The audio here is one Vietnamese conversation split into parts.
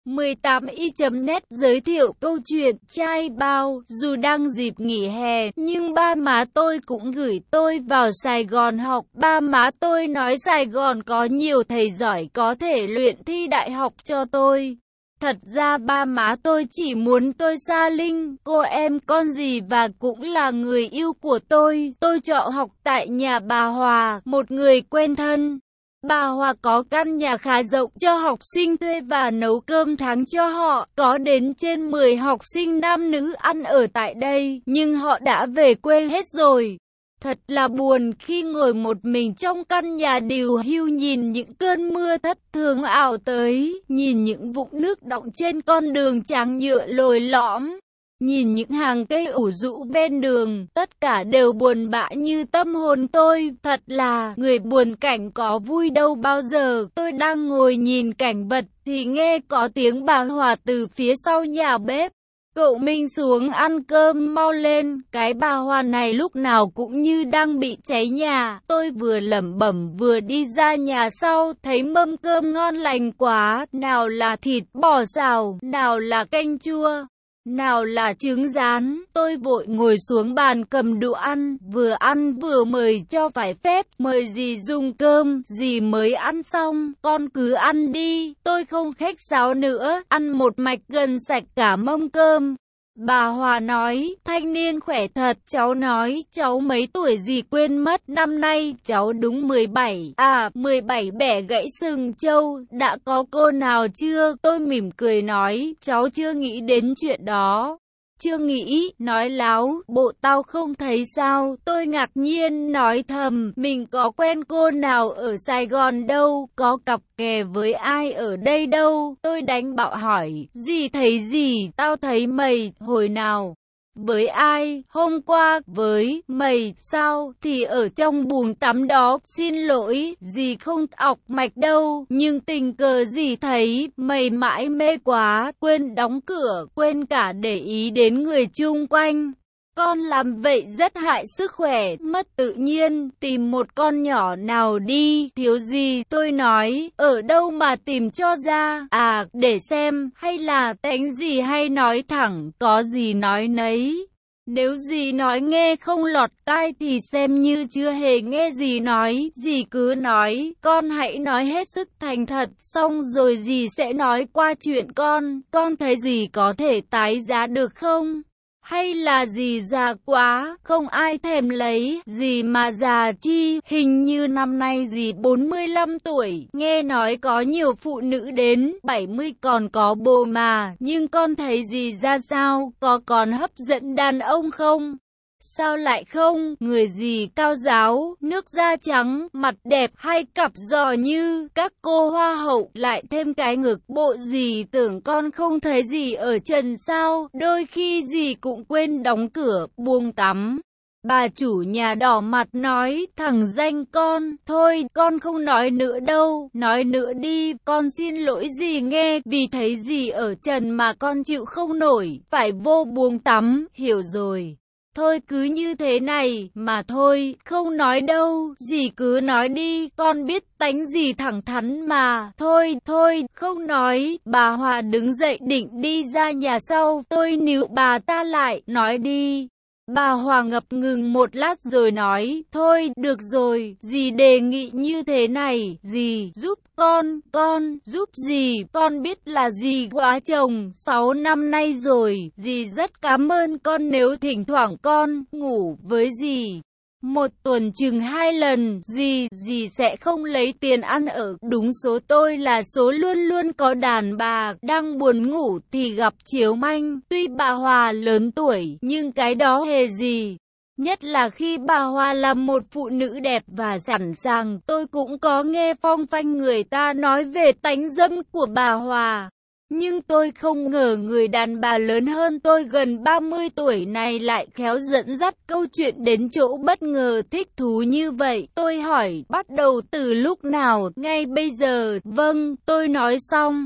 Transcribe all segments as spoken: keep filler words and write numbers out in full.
mười tám y chấm net giới thiệu câu chuyện trai bao. Dù đang dịp nghỉ hè, nhưng ba má tôi cũng gửi tôi vào Sài Gòn học. Ba má tôi nói Sài Gòn có nhiều thầy giỏi có thể luyện thi đại học cho tôi. Thật ra ba má tôi chỉ muốn tôi xa Linh, cô em con gì và cũng là người yêu của tôi. Tôi chọn học tại nhà bà Hòa, một người quen thân. Bà Hòa có căn nhà khá rộng cho học sinh thuê và nấu cơm tháng cho họ. Có đến trên mười học sinh nam nữ ăn ở tại đây, nhưng họ đã về quê hết rồi. Thật là buồn khi ngồi một mình trong căn nhà điều hưu nhìn những cơn mưa thất thường ảo tới, nhìn những vũng nước đọng trên con đường trắng nhựa lồi lõm. Nhìn những hàng cây ủ rũ ven đường, tất cả đều buồn bã như tâm hồn tôi. Thật là, người buồn cảnh có vui đâu bao giờ. Tôi đang ngồi nhìn cảnh vật, thì nghe có tiếng bà Hòa từ phía sau nhà bếp. Cậu Minh xuống ăn cơm mau lên, cái bà Hòa này lúc nào cũng như đang bị cháy nhà. Tôi vừa lẩm bẩm vừa đi ra nhà sau, thấy mâm cơm ngon lành quá, nào là thịt bò xào, nào là canh chua, nào là trứng rán. Tôi vội ngồi xuống bàn cầm đũa ăn, vừa ăn vừa mời cho phải phép, mời gì dùng cơm, gì mới ăn xong, con cứ ăn đi, tôi không khách sáo nữa, ăn một mạch gần sạch cả mâm cơm. Bà Hòa nói, thanh niên khỏe thật, cháu nói, cháu mấy tuổi gì quên mất, năm nay cháu đúng mười bảy, à, mười bảy bẻ gãy sừng trâu, đã có cô nào chưa? Tôi mỉm cười nói, cháu chưa nghĩ đến chuyện đó. Chưa nghĩ, nói láo, bộ tao không thấy sao? Tôi ngạc nhiên nói thầm, mình có quen cô nào ở Sài Gòn đâu, có cặp kè với ai ở đây đâu. Tôi đánh bạo hỏi, gì thấy gì, tao thấy mày, hồi nào? Với ai? Hôm qua, với mày, sao? Thì ở trong buồng tắm đó, xin lỗi, dì không ọc mạch đâu, nhưng tình cờ dì thấy, mày mãi mê quá, quên đóng cửa, quên cả để ý đến người chung quanh. Con làm vậy rất hại sức khỏe, mất tự nhiên, tìm một con nhỏ nào đi, thiếu gì, tôi nói, ở đâu mà tìm cho ra, à, để xem, hay là tánh gì hay nói thẳng, có gì nói nấy. Nếu gì nói nghe không lọt tai thì xem như chưa hề nghe gì nói, dì cứ nói, con hãy nói hết sức thành thật, xong rồi dì sẽ nói qua chuyện con, con thấy dì có thể tái giá được không? Hay là dì già quá, không ai thèm lấy, dì mà già chi, hình như năm nay dì bốn mươi lăm tuổi, nghe nói có nhiều phụ nữ đến bảy mươi còn có bồ mà, nhưng con thấy dì ra sao, có còn hấp dẫn đàn ông không? Sao lại không, người gì cao giáo, nước da trắng, mặt đẹp, hay cặp giò như các cô hoa hậu, lại thêm cái ngực, bộ gì tưởng con không thấy gì ở trần sao, đôi khi gì cũng quên đóng cửa, buông tắm. Bà chủ nhà đỏ mặt nói, thằng danh con, thôi, con không nói nữa đâu, nói nữa đi, con xin lỗi dì nghe, vì thấy dì ở trần mà con chịu không nổi, phải vô buông tắm, hiểu rồi. Thôi cứ như thế này, mà thôi, không nói đâu, dì cứ nói đi, con biết tánh dì thẳng thắn mà, thôi, thôi, không nói. Bà Hòa đứng dậy định đi ra nhà sau, tôi níu bà ta lại, nói đi. Bà Hòa ngập ngừng một lát rồi nói, thôi, được rồi, dì đề nghị như thế này, dì, giúp con, con, giúp dì, con biết là dì quá chồng, sáu năm nay rồi, dì rất cảm ơn con nếu thỉnh thoảng con ngủ với dì. Một tuần chừng hai lần, dì, dì sẽ không lấy tiền ăn ở, đúng số tôi là số luôn luôn có đàn bà, đang buồn ngủ thì gặp chiếu manh, tuy bà Hòa lớn tuổi, nhưng cái đó hề gì. Nhất là khi bà Hòa là một phụ nữ đẹp và sẵn sàng, tôi cũng có nghe phong phanh người ta nói về tánh dâm của bà Hòa. Nhưng tôi không ngờ người đàn bà lớn hơn tôi gần ba mươi tuổi này lại khéo dẫn dắt câu chuyện đến chỗ bất ngờ thích thú như vậy. Tôi hỏi, bắt đầu từ lúc nào? Ngay bây giờ. Vâng, tôi nói xong.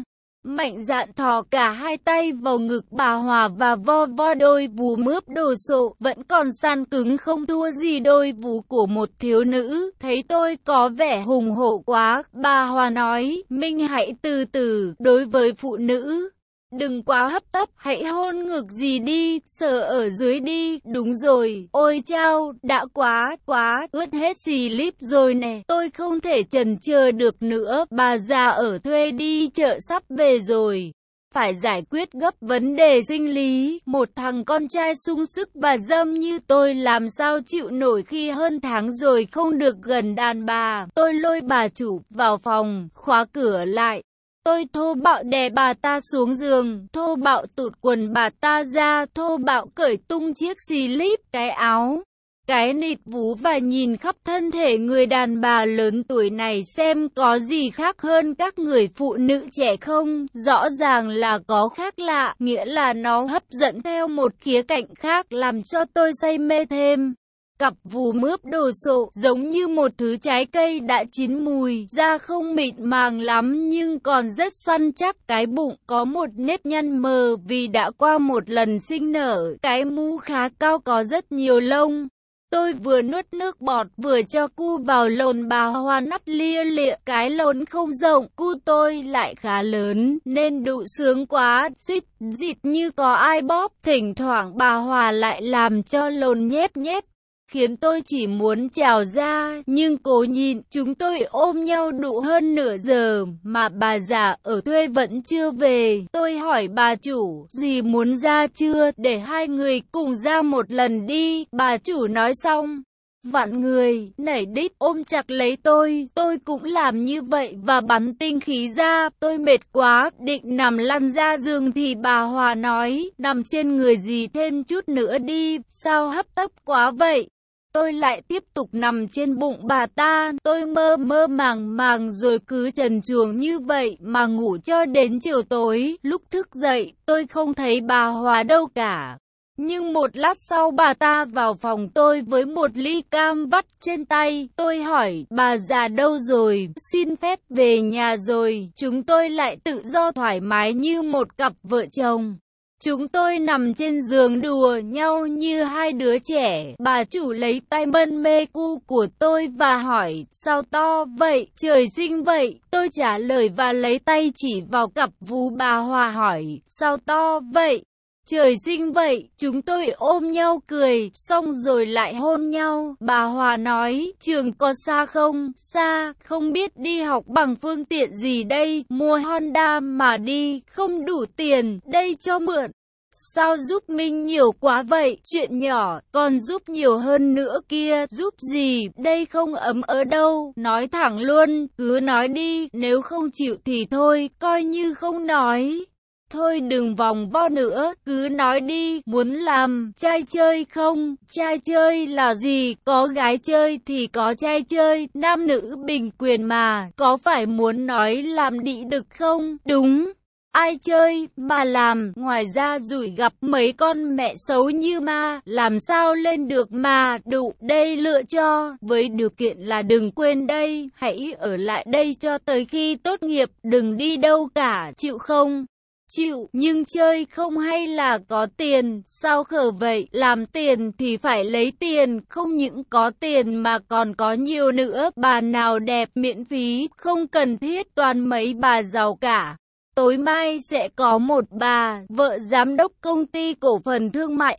mạnh dạn thò cả hai tay vào ngực bà Hòa và vo vo đôi vú mướp đồ sộ, vẫn còn săn cứng không thua gì đôi vú của một thiếu nữ. Thấy tôi có vẻ hùng hổ quá, bà Hòa nói, Minh hãy từ từ, đối với phụ nữ đừng quá hấp tấp, hãy hôn ngực gì đi, sờ ở dưới đi, đúng rồi, ôi chao, đã quá, quá, ướt hết xì líp rồi nè, tôi không thể chần chờ được nữa, bà già ở thuê đi chợ sắp về rồi. Phải giải quyết gấp vấn đề sinh lý, một thằng con trai sung sức và dâm như tôi làm sao chịu nổi khi hơn tháng rồi không được gần đàn bà. Tôi lôi bà chủ vào phòng, khóa cửa lại. Tôi thô bạo đè bà ta xuống giường, thô bạo tụt quần bà ta ra, thô bạo cởi tung chiếc xì líp, cái áo, cái nịt vú và nhìn khắp thân thể người đàn bà lớn tuổi này xem có gì khác hơn các người phụ nữ trẻ không. Rõ ràng là có khác lạ, nghĩa là nó hấp dẫn theo một khía cạnh khác làm cho tôi say mê thêm. Cặp vú mướp đồ sộ, giống như một thứ trái cây đã chín mùi, da không mịn màng lắm nhưng còn rất săn chắc, cái bụng có một nếp nhăn mờ vì đã qua một lần sinh nở, cái mũ khá cao có rất nhiều lông. Tôi vừa nuốt nước bọt vừa cho cu vào lồn bà Hoa nắp lia lịa, cái lồn không rộng, cu tôi lại khá lớn, nên đụ sướng quá, xít, dịt như có ai bóp, thỉnh thoảng bà Hòa lại làm cho lồn nhép nhép, khiến tôi chỉ muốn trào ra, nhưng cố nhịn. Chúng tôi ôm nhau đụ hơn nửa giờ, mà bà già ở thuê vẫn chưa về. Tôi hỏi bà chủ, dì muốn ra chưa, để hai người cùng ra một lần đi. Bà chủ nói xong, vặn người, nảy đít, ôm chặt lấy tôi. Tôi cũng làm như vậy và bắn tinh khí ra. Tôi mệt quá, định nằm lăn ra giường thì bà Hòa nói, nằm trên người dì thêm chút nữa đi, sao hấp tấp quá vậy? Tôi lại tiếp tục nằm trên bụng bà ta, tôi mơ mơ màng màng rồi cứ trần truồng như vậy mà ngủ cho đến chiều tối. Lúc thức dậy, tôi không thấy bà Hòa đâu cả. Nhưng một lát sau bà ta vào phòng tôi với một ly cam vắt trên tay. Tôi hỏi, bà già đâu rồi? Xin phép về nhà rồi. Chúng tôi lại tự do thoải mái như một cặp vợ chồng. Chúng tôi nằm trên giường đùa nhau như hai đứa trẻ. Bà chủ lấy tay mân mê cu của tôi và hỏi, sao to vậy, trời sinh vậy? Tôi trả lời và lấy tay chỉ vào cặp vú. Bà Hòa hỏi, sao to vậy? Trời sinh vậy. Chúng tôi ôm nhau cười, xong rồi lại hôn nhau. Bà Hòa nói, trường có xa không? Xa, không biết đi học bằng phương tiện gì đây? Mua Honda mà đi, không đủ tiền, đây cho mượn. Sao giúp Minh nhiều quá vậy? Chuyện nhỏ, còn giúp nhiều hơn nữa kia. Giúp gì? Đây không ấm ở đâu. Nói thẳng luôn, cứ nói đi, nếu không chịu thì thôi, coi như không nói. Thôi đừng vòng vo nữa, cứ nói đi, muốn làm trai chơi không? Trai chơi là gì? Có gái chơi thì có trai chơi, nam nữ bình quyền mà, có phải muốn nói làm đĩ đực không? Đúng. Ai chơi mà làm, ngoài ra rủi gặp mấy con mẹ xấu như ma, làm sao lên được mà đủ. Đây lựa cho, với điều kiện là đừng quên đây, hãy ở lại đây cho tới khi tốt nghiệp, đừng đi đâu cả, chịu không? Chịu, nhưng chơi không hay là có tiền, sao khờ vậy? Làm tiền thì phải lấy tiền, không những có tiền mà còn có nhiều nữa. Bà nào đẹp miễn phí, không cần thiết toàn mấy bà giàu cả. Tối mai sẽ có một bà, vợ giám đốc công ty cổ phần thương mại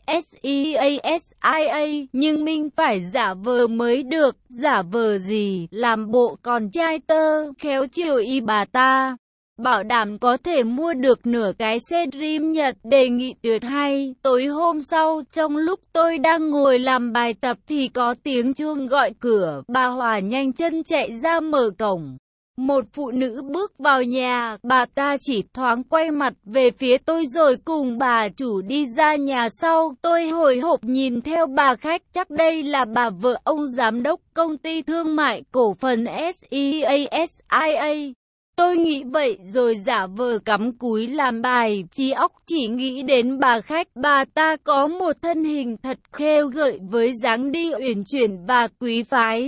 SEASIA, nhưng Minh phải giả vờ mới được. Giả vờ gì? Làm bộ còn trai tơ, khéo chiều y bà ta. Bảo đảm có thể mua được nửa cái xe Dream Nhật, đề nghị tuyệt hay. Tối hôm sau, trong lúc tôi đang ngồi làm bài tập thì có tiếng chuông gọi cửa. Bà Hòa nhanh chân chạy ra mở cổng. Một phụ nữ bước vào nhà, bà ta chỉ thoáng quay mặt về phía tôi rồi cùng bà chủ đi ra nhà sau. Tôi hồi hộp nhìn theo bà khách, chắc đây là bà vợ ông giám đốc công ty thương mại cổ phần SEASIA. Tôi nghĩ vậy rồi giả vờ cắm cúi làm bài, trí óc chỉ nghĩ đến bà khách. Bà ta có một thân hình thật khêu gợi với dáng đi uyển chuyển và quý phái.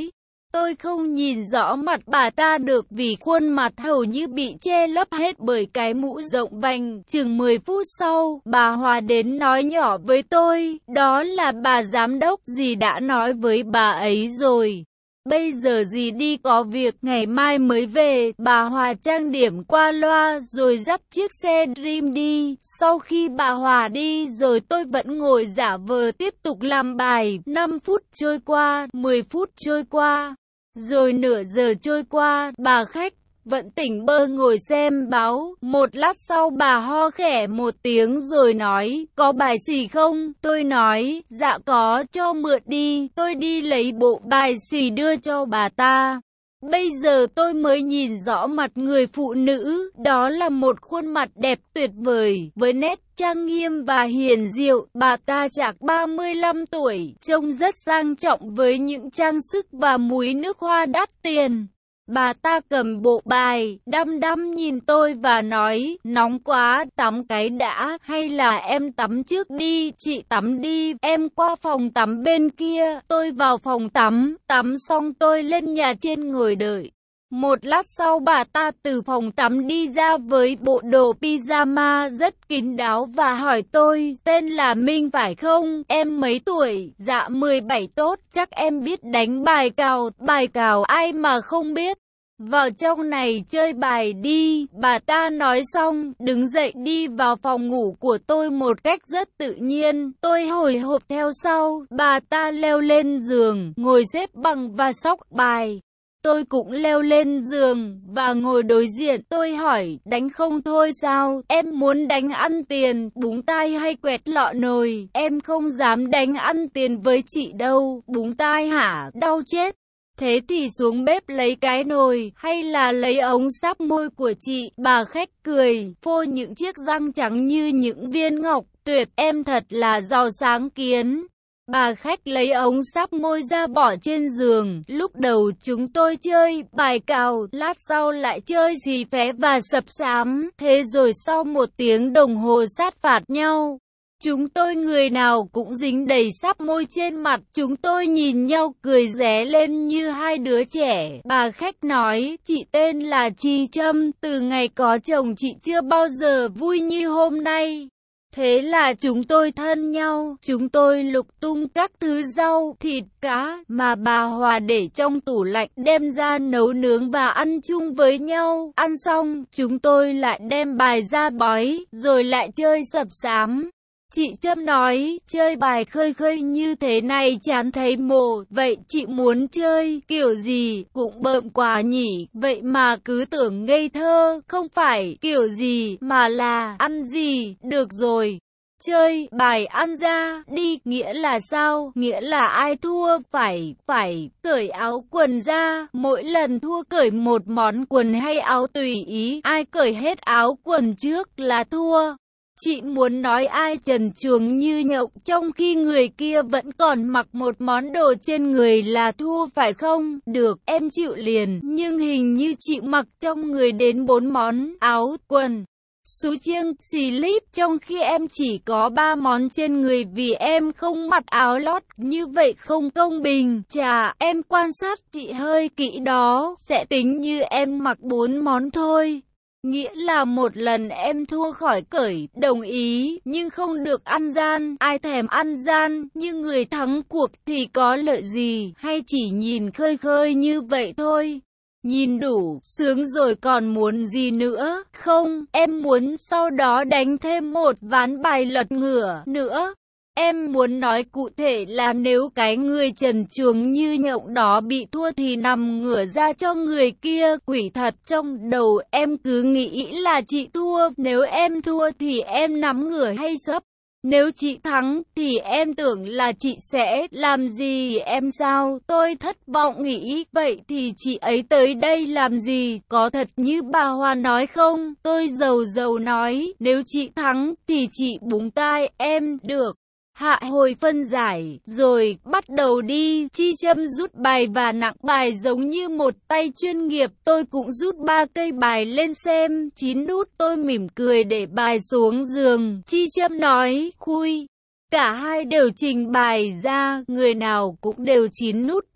Tôi không nhìn rõ mặt bà ta được vì khuôn mặt hầu như bị che lấp hết bởi cái mũ rộng vành. Chừng mười phút sau, bà Hòa đến nói nhỏ với tôi, đó là bà giám đốc dì đã nói với bà ấy rồi. Bây giờ dì đi có việc, ngày mai mới về. Bà Hòa trang điểm qua loa rồi dắt chiếc xe Dream đi. Sau khi bà Hòa đi rồi tôi vẫn ngồi giả vờ tiếp tục làm bài. năm phút trôi qua, mười phút trôi qua, rồi nửa giờ trôi qua. Bà khách vẫn tỉnh bơ ngồi xem báo. Một lát sau bà ho khẽ một tiếng rồi nói, có bài xì không? Tôi nói, dạ có, cho mượn đi. Tôi đi lấy bộ bài xì đưa cho bà ta. Bây giờ tôi mới nhìn rõ mặt người phụ nữ, đó là một khuôn mặt đẹp tuyệt vời, với nét trang nghiêm và hiền diệu. Bà ta chạc ba mươi lăm tuổi, trông rất sang trọng với những trang sức và múi nước hoa đắt tiền. Bà ta cầm bộ bài, đăm đăm nhìn tôi và nói, nóng quá, tắm cái đã, hay là em tắm trước đi, chị tắm đi, em qua phòng tắm bên kia. Tôi vào phòng tắm, tắm xong tôi lên nhà trên ngồi đợi. Một lát sau bà ta từ phòng tắm đi ra với bộ đồ pyjama rất kín đáo và hỏi tôi, tên là Minh phải không? Em mấy tuổi? Dạ mười bảy. Tốt, chắc em biết đánh bài cào. Bài cào ai mà không biết. Vào trong này chơi bài đi. Bà ta nói xong, đứng dậy đi vào phòng ngủ của tôi một cách rất tự nhiên. Tôi hồi hộp theo sau. Bà ta leo lên giường, ngồi xếp bằng và xóc bài. Tôi cũng leo lên giường và ngồi đối diện. Tôi hỏi, đánh không thôi sao? Em muốn đánh ăn tiền, búng tai hay quẹt lọ nồi? Em không dám đánh ăn tiền với chị đâu. Búng tai hả? Đau chết. Thế thì xuống bếp lấy cái nồi, hay là lấy ống sáp môi của chị? Bà khách cười, phô những chiếc răng trắng như những viên ngọc. Tuyệt, em thật là giàu sáng kiến. Bà khách lấy ống sáp môi ra bỏ trên giường. Lúc đầu chúng tôi chơi bài cào, lát sau lại chơi xì phé và sập sám. Thế rồi sau một tiếng đồng hồ sát phạt nhau, chúng tôi người nào cũng dính đầy sáp môi trên mặt. Chúng tôi nhìn nhau cười ré lên như hai đứa trẻ. Bà khách nói, chị tên là Chi Trâm, từ ngày có chồng chị chưa bao giờ vui như hôm nay. Thế là chúng tôi thân nhau, chúng tôi lục tung các thứ rau, thịt, cá mà bà Hòa để trong tủ lạnh đem ra nấu nướng và ăn chung với nhau. Ăn xong, chúng tôi lại đem bài ra bói, rồi lại chơi sập sám. Chị Trâm nói, chơi bài khơi khơi như thế này chán thấy mồ, vậy chị muốn chơi kiểu gì cũng bợm quá nhỉ, vậy mà cứ tưởng ngây thơ, không phải kiểu gì mà là ăn gì, được rồi. Chơi bài ăn ra đi, nghĩa là sao? Nghĩa là ai thua phải, phải cởi áo quần ra, mỗi lần thua cởi một món quần hay áo tùy ý, ai cởi hết áo quần trước là thua. Chị muốn nói ai trần truồng như nhộng trong khi người kia vẫn còn mặc một món đồ trên người là thua phải không? Được, em chịu liền, nhưng hình như chị mặc trong người đến bốn món áo, quần, xú chiêng, xì líp, trong khi em chỉ có ba món trên người vì em không mặc áo lót, như vậy không công bình. Chà, em quan sát chị hơi kỹ đó, sẽ tính như em mặc bốn món thôi. Nghĩa là một lần em thua khỏi cởi, đồng ý, nhưng không được ăn gian, ai thèm ăn gian, nhưng người thắng cuộc thì có lợi gì, hay chỉ nhìn khơi khơi như vậy thôi. Nhìn đủ, sướng rồi còn muốn gì nữa, không, em muốn sau đó đánh thêm một ván bài lật ngửa nữa. Em muốn nói cụ thể là nếu cái người trần truồng như nhộng đó bị thua thì nằm ngửa ra cho người kia. Quỷ thật, trong đầu em cứ nghĩ là chị thua, nếu em thua thì em nằm ngửa hay sấp. Nếu chị thắng thì em tưởng là chị sẽ làm gì em sao? Tôi thất vọng nghĩ, vậy thì chị ấy tới đây làm gì? Có thật như bà Hoa nói không? Tôi dầu dầu nói, nếu chị thắng thì chị búng tai em, được. Hạ hồi phân giải, rồi, bắt đầu đi. Chi Trâm rút bài và nặng bài giống như một tay chuyên nghiệp. Tôi cũng rút ba cây bài lên xem. Chín nút, tôi mỉm cười để bài xuống giường. Chi Trâm nói, khui. Cả hai đều trình bài ra, người nào cũng đều chín nút.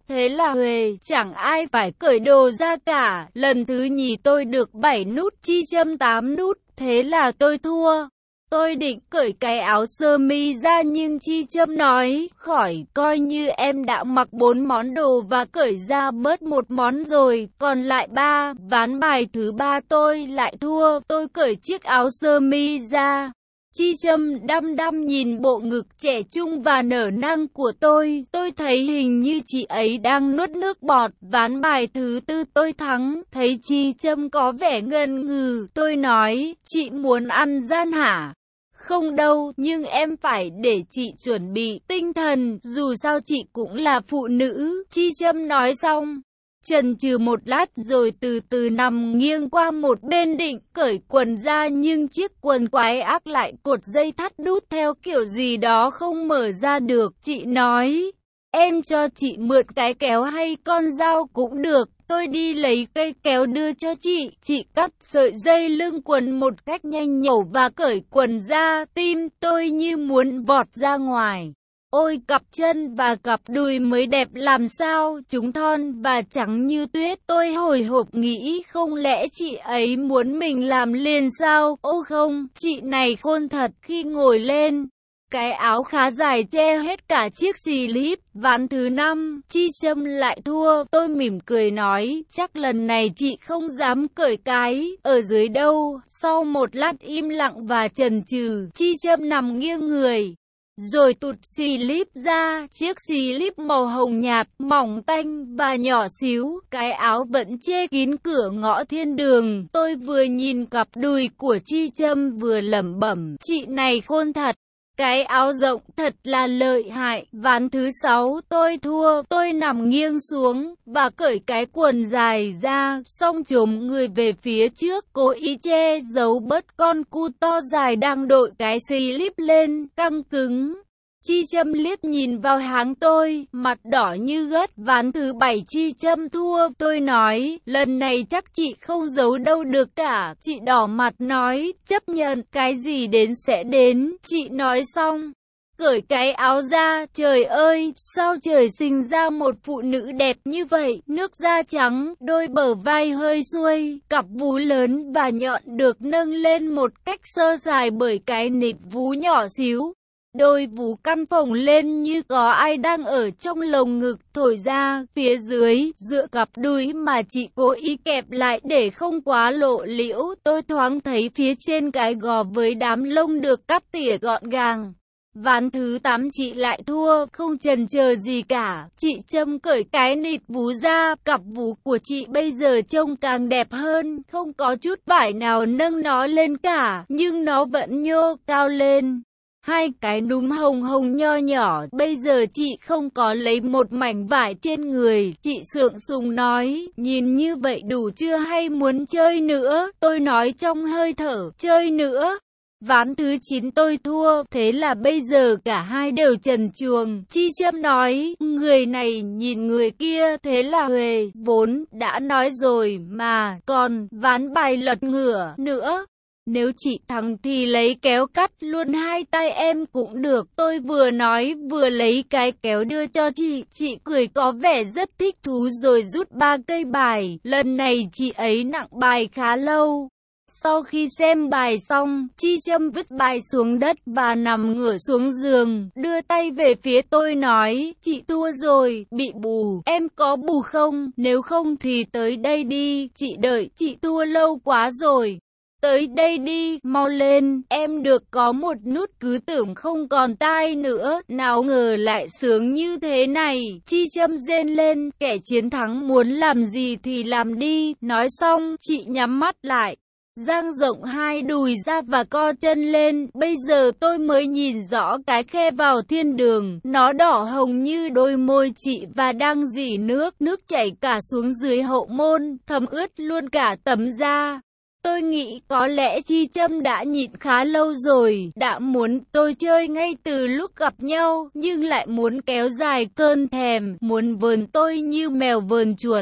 Thế là huề, chẳng ai phải cởi đồ ra cả. Lần thứ nhì tôi được bảy nút, Chi Châm tám nút, thế là tôi thua. Tôi định cởi cái áo sơ mi ra nhưng Chi Châm nói, khỏi, coi như em đã mặc bốn món đồ và cởi ra bớt một món rồi, còn lại ba. Ván bài thứ ba tôi lại thua, tôi cởi chiếc áo sơ mi ra. Chi Châm đăm đăm nhìn bộ ngực trẻ trung và nở nang của tôi, tôi thấy hình như chị ấy đang nuốt nước bọt. Ván bài thứ tư tôi thắng, thấy Chi Châm có vẻ ngần ngừ, tôi nói, chị muốn ăn gian hả? Không đâu, nhưng em phải để chị chuẩn bị tinh thần, dù sao chị cũng là phụ nữ. Chi Châm nói xong, chần chừ một lát rồi từ từ nằm nghiêng qua một bên định cởi quần ra nhưng chiếc quần quái ác lại cột dây thắt đút theo kiểu gì đó không mở ra được. Chị nói, em cho chị mượn cái kéo hay con dao cũng được. Tôi đi lấy cây kéo đưa cho chị, chị cắt sợi dây lưng quần một cách nhanh nhẩu và cởi quần ra, tim tôi như muốn vọt ra ngoài. Ôi cặp chân và cặp đùi mới đẹp làm sao, chúng thon và trắng như tuyết. Tôi hồi hộp nghĩ không lẽ chị ấy muốn mình làm liền sao? Ô không, chị này khôn thật. Khi ngồi lên, cái áo khá dài che hết cả chiếc xì líp. Ván thứ năm, Chi Châm lại thua. Tôi mỉm cười nói, chắc lần này chị không dám cởi cái ở dưới đâu. Sau một lát im lặng và chần chừ, Chi Châm nằm nghiêng người, rồi tụt xì líp ra. Chiếc xì líp màu hồng nhạt, mỏng tanh và nhỏ xíu. Cái áo vẫn che kín cửa ngõ thiên đường. Tôi vừa nhìn cặp đùi của Chi Châm vừa lẩm bẩm, chị này khôn thật. Cái áo rộng thật là lợi hại. Ván thứ sáu tôi thua, tôi nằm nghiêng xuống và cởi cái quần dài ra, xong chồm người về phía trước, cố ý che giấu bớt con cu to dài đang đội cái xì líp lên, căng cứng. Chi Châm liếc nhìn vào háng tôi, mặt đỏ như gất. Ván thứ bảy Chi Châm thua, tôi nói, lần này chắc chị không giấu đâu được cả. Chị đỏ mặt nói, chấp nhận, cái gì đến sẽ đến. Chị nói xong, cởi cái áo ra. Trời ơi, sao trời sinh ra một phụ nữ đẹp như vậy, nước da trắng, đôi bờ vai hơi xuôi, cặp vú lớn và nhọn được nâng lên một cách sơ sài bởi cái nịt vú nhỏ xíu. Đôi vú căn phồng lên như có ai đang ở trong lồng ngực thổi ra. Phía dưới, dựa cặp đùi mà chị cố ý kẹp lại để không quá lộ liễu, tôi thoáng thấy phía trên cái gò với đám lông được cắt tỉa gọn gàng. Ván thứ tám chị lại thua, không chần chờ gì cả. Chị Châm cởi cái nịt vú ra, cặp vú của chị bây giờ trông càng đẹp hơn, không có chút vải nào nâng nó lên cả, nhưng nó vẫn nhô cao lên. Hai cái núm hồng hồng nho nhỏ, bây giờ chị không có lấy một mảnh vải trên người. Chị sượng sùng nói, nhìn như vậy đủ chưa hay muốn chơi nữa? Tôi nói trong hơi thở, chơi nữa. Ván thứ chín tôi thua, thế là bây giờ cả hai đều trần truồng. Chi Châm nói, người này nhìn người kia, thế là huề, vốn đã nói rồi mà, còn ván bài lật ngửa nữa. Nếu chị thắng thì lấy kéo cắt luôn hai tay em cũng được. Tôi vừa nói vừa lấy cái kéo đưa cho chị. Chị cười có vẻ rất thích thú rồi rút ba cây bài. Lần này chị ấy nặng bài khá lâu. Sau khi xem bài xong, Chi Châm vứt bài xuống đất và nằm ngửa xuống giường, đưa tay về phía tôi nói, chị thua rồi, bị bù, em có bù không? Nếu không thì tới đây đi, chị đợi, chị thua lâu quá rồi. Tới đây đi, mau lên, em được có một nút, cứ tưởng không còn tai nữa, nào ngờ lại sướng như thế này. Chi Châm rên lên, kẻ chiến thắng muốn làm gì thì làm đi. Nói xong, chị nhắm mắt lại, dang rộng hai đùi ra và co chân lên. Bây giờ tôi mới nhìn rõ cái khe vào thiên đường, nó đỏ hồng như đôi môi chị và đang rỉ nước, nước chảy cả xuống dưới hậu môn, thấm ướt luôn cả tấm da. Tôi nghĩ có lẽ Chi Châm đã nhịn khá lâu rồi, đã muốn tôi chơi ngay từ lúc gặp nhau, nhưng lại muốn kéo dài cơn thèm, muốn vờn tôi như mèo vờn chuột.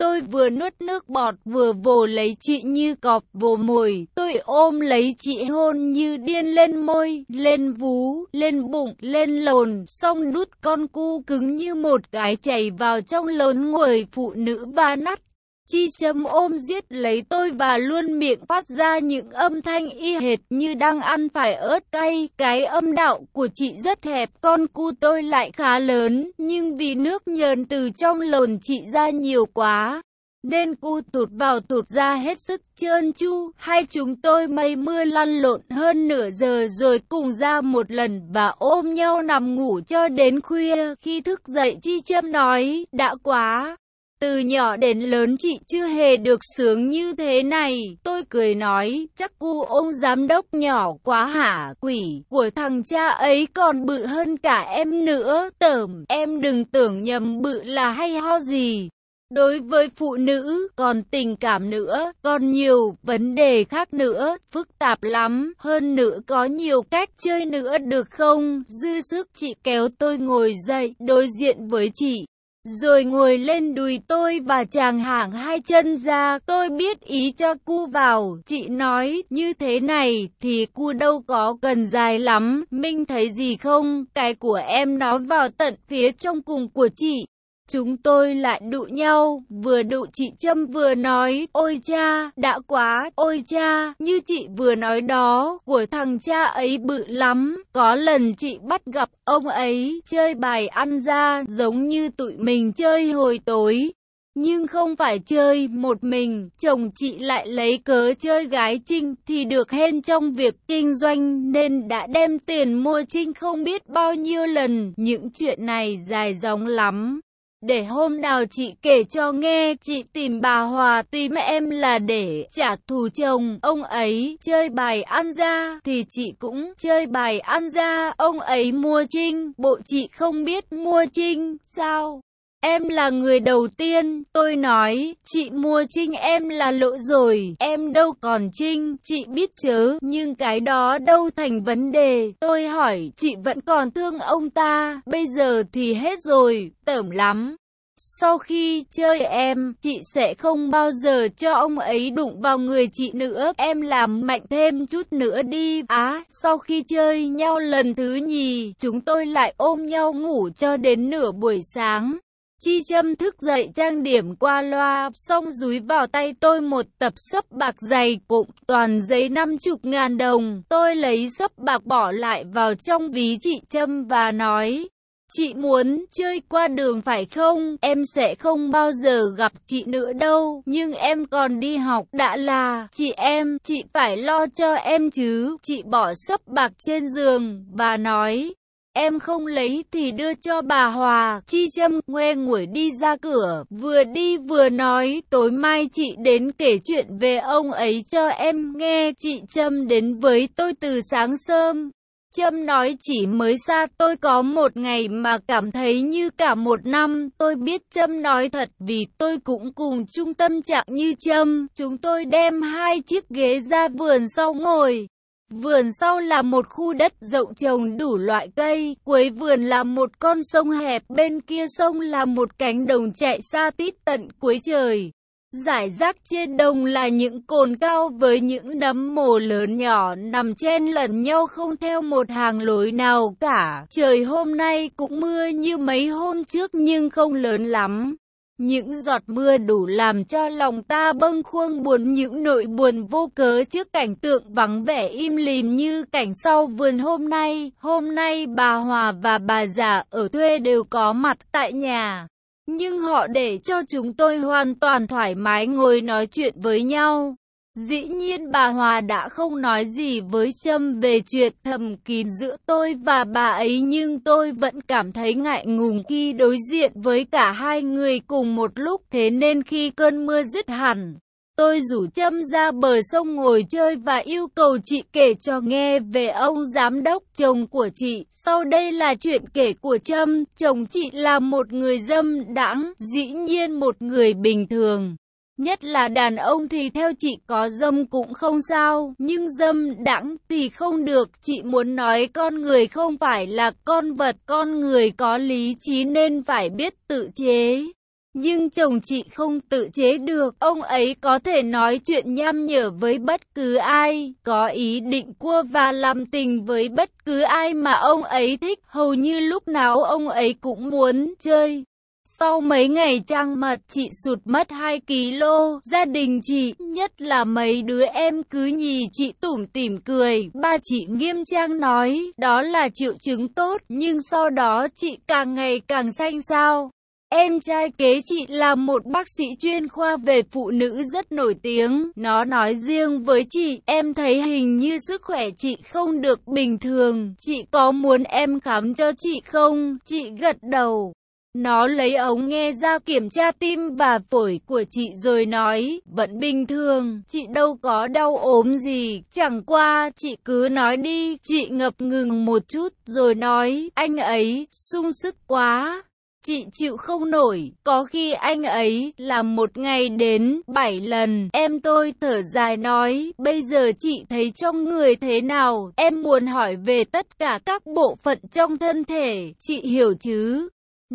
Tôi vừa nuốt nước bọt vừa vồ lấy chị như cọp vồ mồi. Tôi ôm lấy chị hôn như điên lên môi, lên vú, lên bụng, lên lồn. Xong đút con cu cứng như một cái chảy vào trong lồn người phụ nữ và nắt. Chi Châm ôm giết lấy tôi và luôn miệng phát ra những âm thanh y hệt như đang ăn phải ớt cay. Cái âm đạo của chị rất hẹp, con cu tôi lại khá lớn, nhưng vì nước nhờn từ trong lồn chị ra nhiều quá, nên cu tụt vào tụt ra hết sức trơn tru. Hai chúng tôi mây mưa lăn lộn hơn nửa giờ rồi cùng ra một lần và ôm nhau nằm ngủ cho đến khuya. Khi thức dậy Chi Châm nói, đã quá. Từ nhỏ đến lớn chị chưa hề được sướng như thế này. Tôi cười nói, chắc cu ông giám đốc nhỏ quá hả, quỷ của thằng cha ấy còn bự hơn cả em nữa. Tởm, em đừng tưởng nhầm bự là hay ho gì. Đối với phụ nữ, còn tình cảm nữa, còn nhiều vấn đề khác nữa, phức tạp lắm. Hơn nữa có nhiều cách chơi nữa được không? Dư sức chị kéo tôi ngồi dậy, đối diện với chị. Rồi ngồi lên đùi tôi và chàng hạng hai chân ra. Tôi biết ý cho cu vào. Chị nói, như thế này thì cu đâu có cần dài lắm. Minh thấy gì không? Cái của em nó vào tận phía trong cùng của chị. Chúng tôi lại đụ nhau, vừa đụ chị Châm vừa nói, ôi cha, đã quá, ôi cha, như chị vừa nói đó, của thằng cha ấy bự lắm. Có lần chị bắt gặp ông ấy chơi bài ăn ra giống như tụi mình chơi hồi tối. Nhưng không phải chơi một mình, chồng chị lại lấy cớ chơi gái Trinh thì được hên trong việc kinh doanh nên đã đem tiền mua Trinh không biết bao nhiêu lần. Những chuyện này dài dòng lắm. Để hôm nào chị kể cho nghe. Chị tìm bà Hòa tìm em là để trả thù chồng ông ấy chơi bài ăn ra thì chị cũng chơi bài ăn ra. Ông ấy mua Trinh, bộ chị không biết mua Trinh sao? Em là người đầu tiên. Tôi nói, chị mua Trinh em là lỗ rồi, em đâu còn Trinh, chị biết chớ, nhưng cái đó đâu thành vấn đề. Tôi hỏi, chị vẫn còn thương ông ta, bây giờ thì hết rồi, tởm lắm. Sau khi chơi em, chị sẽ không bao giờ cho ông ấy đụng vào người chị nữa, em làm mạnh thêm chút nữa đi. Á, à, sau khi chơi nhau lần thứ nhì, chúng tôi lại ôm nhau ngủ cho đến nửa buổi sáng. Chi Châm thức dậy trang điểm qua loa, xong dúi vào tay tôi một tập xấp bạc dày cộm, toàn giấy năm chục ngàn đồng. Tôi lấy xấp bạc bỏ lại vào trong ví chị Châm và nói, chị muốn chơi qua đường phải không? Em sẽ không bao giờ gặp chị nữa đâu, nhưng em còn đi học, đã là chị em, chị phải lo cho em chứ. Chị bỏ xấp bạc trên giường và nói, em không lấy thì đưa cho bà Hòa. Chi Châm ngoe nguẩy đi ra cửa, vừa đi vừa nói, tối mai chị đến kể chuyện về ông ấy cho em nghe. Chị Châm đến với tôi từ sáng sớm. Châm nói chỉ mới xa tôi có một ngày mà cảm thấy như cả một năm. Tôi biết Châm nói thật vì tôi cũng cùng chung tâm trạng như Châm. Chúng tôi đem hai chiếc ghế ra vườn sau ngồi. Vườn sau là một khu đất rộng trồng đủ loại cây, cuối vườn là một con sông hẹp, bên kia sông là một cánh đồng chạy xa tít tận cuối trời. Rải rác trên đồng là những cồn cao với những nấm mồ lớn nhỏ nằm chen lẫn nhau không theo một hàng lối nào cả. Trời hôm nay cũng mưa như mấy hôm trước nhưng không lớn lắm. Những giọt mưa đủ làm cho lòng ta bâng khuâng buồn, những nỗi buồn vô cớ trước cảnh tượng vắng vẻ im lìm như cảnh sau vườn hôm nay. Hôm nay bà Hòa và bà già ở thuê đều có mặt tại nhà. Nhưng họ để cho chúng tôi hoàn toàn thoải mái ngồi nói chuyện với nhau. Dĩ nhiên bà Hòa đã không nói gì với Trâm về chuyện thầm kín giữa tôi và bà ấy, nhưng tôi vẫn cảm thấy ngại ngùng khi đối diện với cả hai người cùng một lúc. Thế nên khi cơn mưa dứt hẳn, tôi rủ Trâm ra bờ sông ngồi chơi và yêu cầu chị kể cho nghe về ông giám đốc chồng của chị. Sau đây là chuyện kể của Trâm. Chồng chị là một người dâm đãng, dĩ nhiên một người bình thường. Nhất là đàn ông thì theo chị có dâm cũng không sao, nhưng dâm đãng thì không được. Chị muốn nói con người không phải là con vật, con người có lý trí nên phải biết tự chế. Nhưng chồng chị không tự chế được, ông ấy có thể nói chuyện nham nhở với bất cứ ai, có ý định cua và làm tình với bất cứ ai mà ông ấy thích, hầu như lúc nào ông ấy cũng muốn chơi. Sau mấy ngày trăng mật, chị sụt mất hai ki lô, gia đình chị, nhất là mấy đứa em cứ nhì chị tủm tỉm cười. Ba chị nghiêm trang nói, đó là triệu chứng tốt, nhưng sau đó chị càng ngày càng xanh xao. Em trai kế chị là một bác sĩ chuyên khoa về phụ nữ rất nổi tiếng. Nó nói riêng với chị, em thấy hình như sức khỏe chị không được bình thường. Chị có muốn em khám cho chị không? Chị gật đầu. Nó lấy ống nghe ra kiểm tra tim và phổi của chị rồi nói, vẫn bình thường, chị đâu có đau ốm gì, chẳng qua, chị cứ nói đi. Chị ngập ngừng một chút rồi nói, anh ấy sung sức quá. Chị chịu không nổi, có khi anh ấy làm một ngày đến bảy lần. Em tôi thở dài nói, bây giờ chị thấy trong người thế nào? Em muốn hỏi về tất cả các bộ phận trong thân thể, chị hiểu chứ?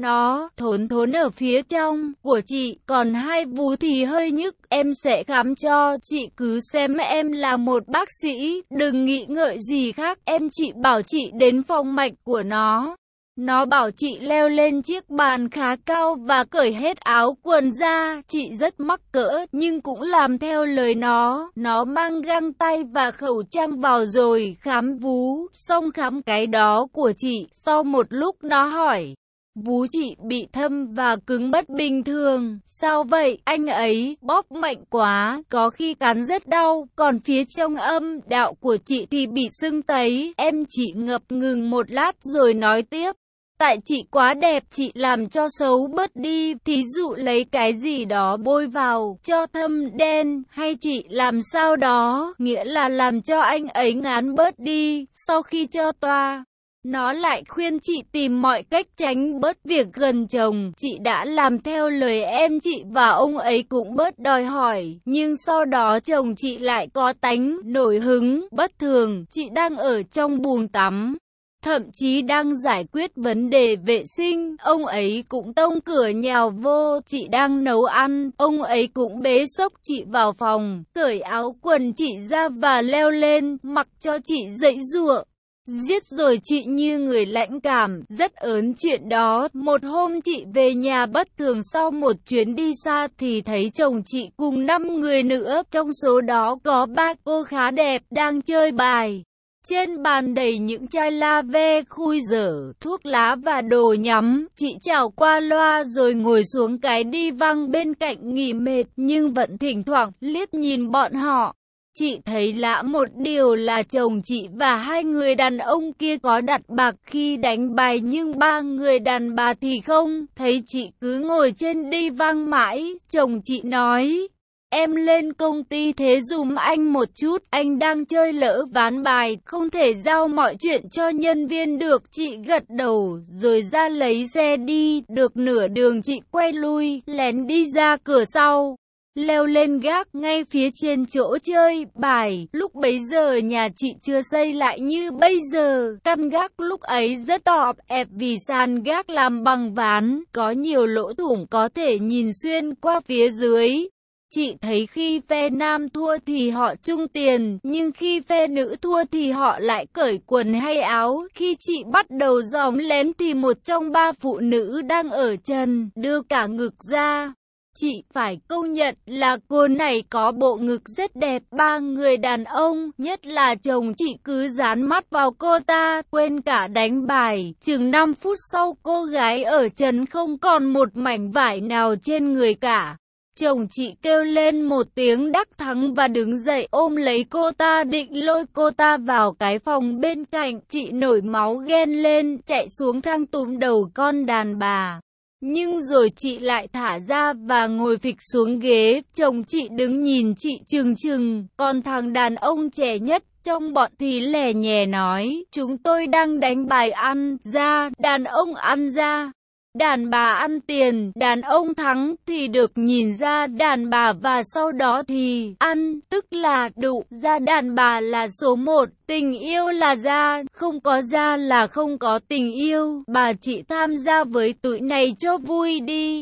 Nó thốn thốn ở phía trong của chị, còn hai vú thì hơi nhức, em sẽ khám cho, chị cứ xem em là một bác sĩ, đừng nghĩ ngợi gì khác. Em chị bảo chị đến phòng mạch của nó. Nó bảo chị leo lên chiếc bàn khá cao và cởi hết áo quần ra. Chị rất mắc cỡ nhưng cũng làm theo lời nó. Nó mang găng tay và khẩu trang vào rồi khám vú, xong khám cái đó của chị. Sau một lúc nó hỏi, vú chị bị thâm và cứng bất bình thường. Sao vậy? Anh ấy bóp mạnh quá, có khi cắn rất đau, còn phía trong âm đạo của chị thì bị sưng tấy. Em chị ngập ngừng một lát rồi nói tiếp. Tại chị quá đẹp, chị làm cho xấu bớt đi, thí dụ lấy cái gì đó bôi vào, cho thâm đen, hay chị làm sao đó, nghĩa là làm cho anh ấy ngán bớt đi, sau khi cho toa. Nó lại khuyên chị tìm mọi cách tránh bớt việc gần chồng. Chị đã làm theo lời em chị và ông ấy cũng bớt đòi hỏi. Nhưng sau đó chồng chị lại có tánh nổi hứng, bất thường. Chị đang ở trong buồng tắm, thậm chí đang giải quyết vấn đề vệ sinh, ông ấy cũng tông cửa nhào vô. Chị đang nấu ăn, ông ấy cũng bế xốc chị vào phòng, cởi áo quần chị ra và leo lên, mặc cho chị dậy giụa. Giết rồi chị như người lãnh cảm, rất ớn chuyện đó. Một hôm chị về nhà bất thường sau một chuyến đi xa thì thấy chồng chị cùng năm người nữa, trong số đó có ba cô khá đẹp đang chơi bài. Trên bàn đầy những chai la ve, khui dở, thuốc lá và đồ nhắm. Chị chào qua loa rồi ngồi xuống cái đi văng bên cạnh nghỉ mệt, nhưng vẫn thỉnh thoảng liếc nhìn bọn họ. Chị thấy lạ một điều là chồng chị và hai người đàn ông kia có đặt bạc khi đánh bài, nhưng ba người đàn bà thì không. Thấy chị cứ ngồi trên đi văng mãi, chồng chị nói, em lên công ty thế dùm anh một chút, anh đang chơi lỡ ván bài, không thể giao mọi chuyện cho nhân viên được. Chị gật đầu rồi ra lấy xe đi. Được nửa đường chị quay lui, lén đi ra cửa sau, leo lên gác ngay phía trên chỗ chơi bài. Lúc bấy giờ nhà chị chưa xây lại như bây giờ. Căn gác lúc ấy rất ọp ẹp vì sàn gác làm bằng ván, có nhiều lỗ thủng có thể nhìn xuyên qua phía dưới. Chị thấy khi phe nam thua thì họ chung tiền, nhưng khi phe nữ thua thì họ lại cởi quần hay áo. Khi chị bắt đầu gióng lén thì một trong ba phụ nữ đang ở trần, đưa cả ngực ra. Chị phải công nhận là cô này có bộ ngực rất đẹp. Ba người đàn ông, nhất là chồng chị cứ dán mắt vào cô ta, quên cả đánh bài. Chừng năm phút sau cô gái ở trần không còn một mảnh vải nào trên người cả. Chồng chị kêu lên một tiếng đắc thắng và đứng dậy ôm lấy cô ta định lôi cô ta vào cái phòng bên cạnh. Chị nổi máu ghen lên, chạy xuống thang túm đầu con đàn bà. Nhưng rồi chị lại thả ra và ngồi phịch xuống ghế. Chồng chị đứng nhìn chị chừng chừng, còn thằng đàn ông trẻ nhất trong bọn thì lè nhè nói, chúng tôi đang đánh bài ăn ra, đàn ông ăn ra. Đàn bà ăn tiền, đàn ông thắng thì được nhìn ra đàn bà và sau đó thì ăn, tức là đụ ra. Đàn bà là số một, tình yêu là ra, không có ra là không có tình yêu. Bà chị tham gia với tụi này cho vui đi.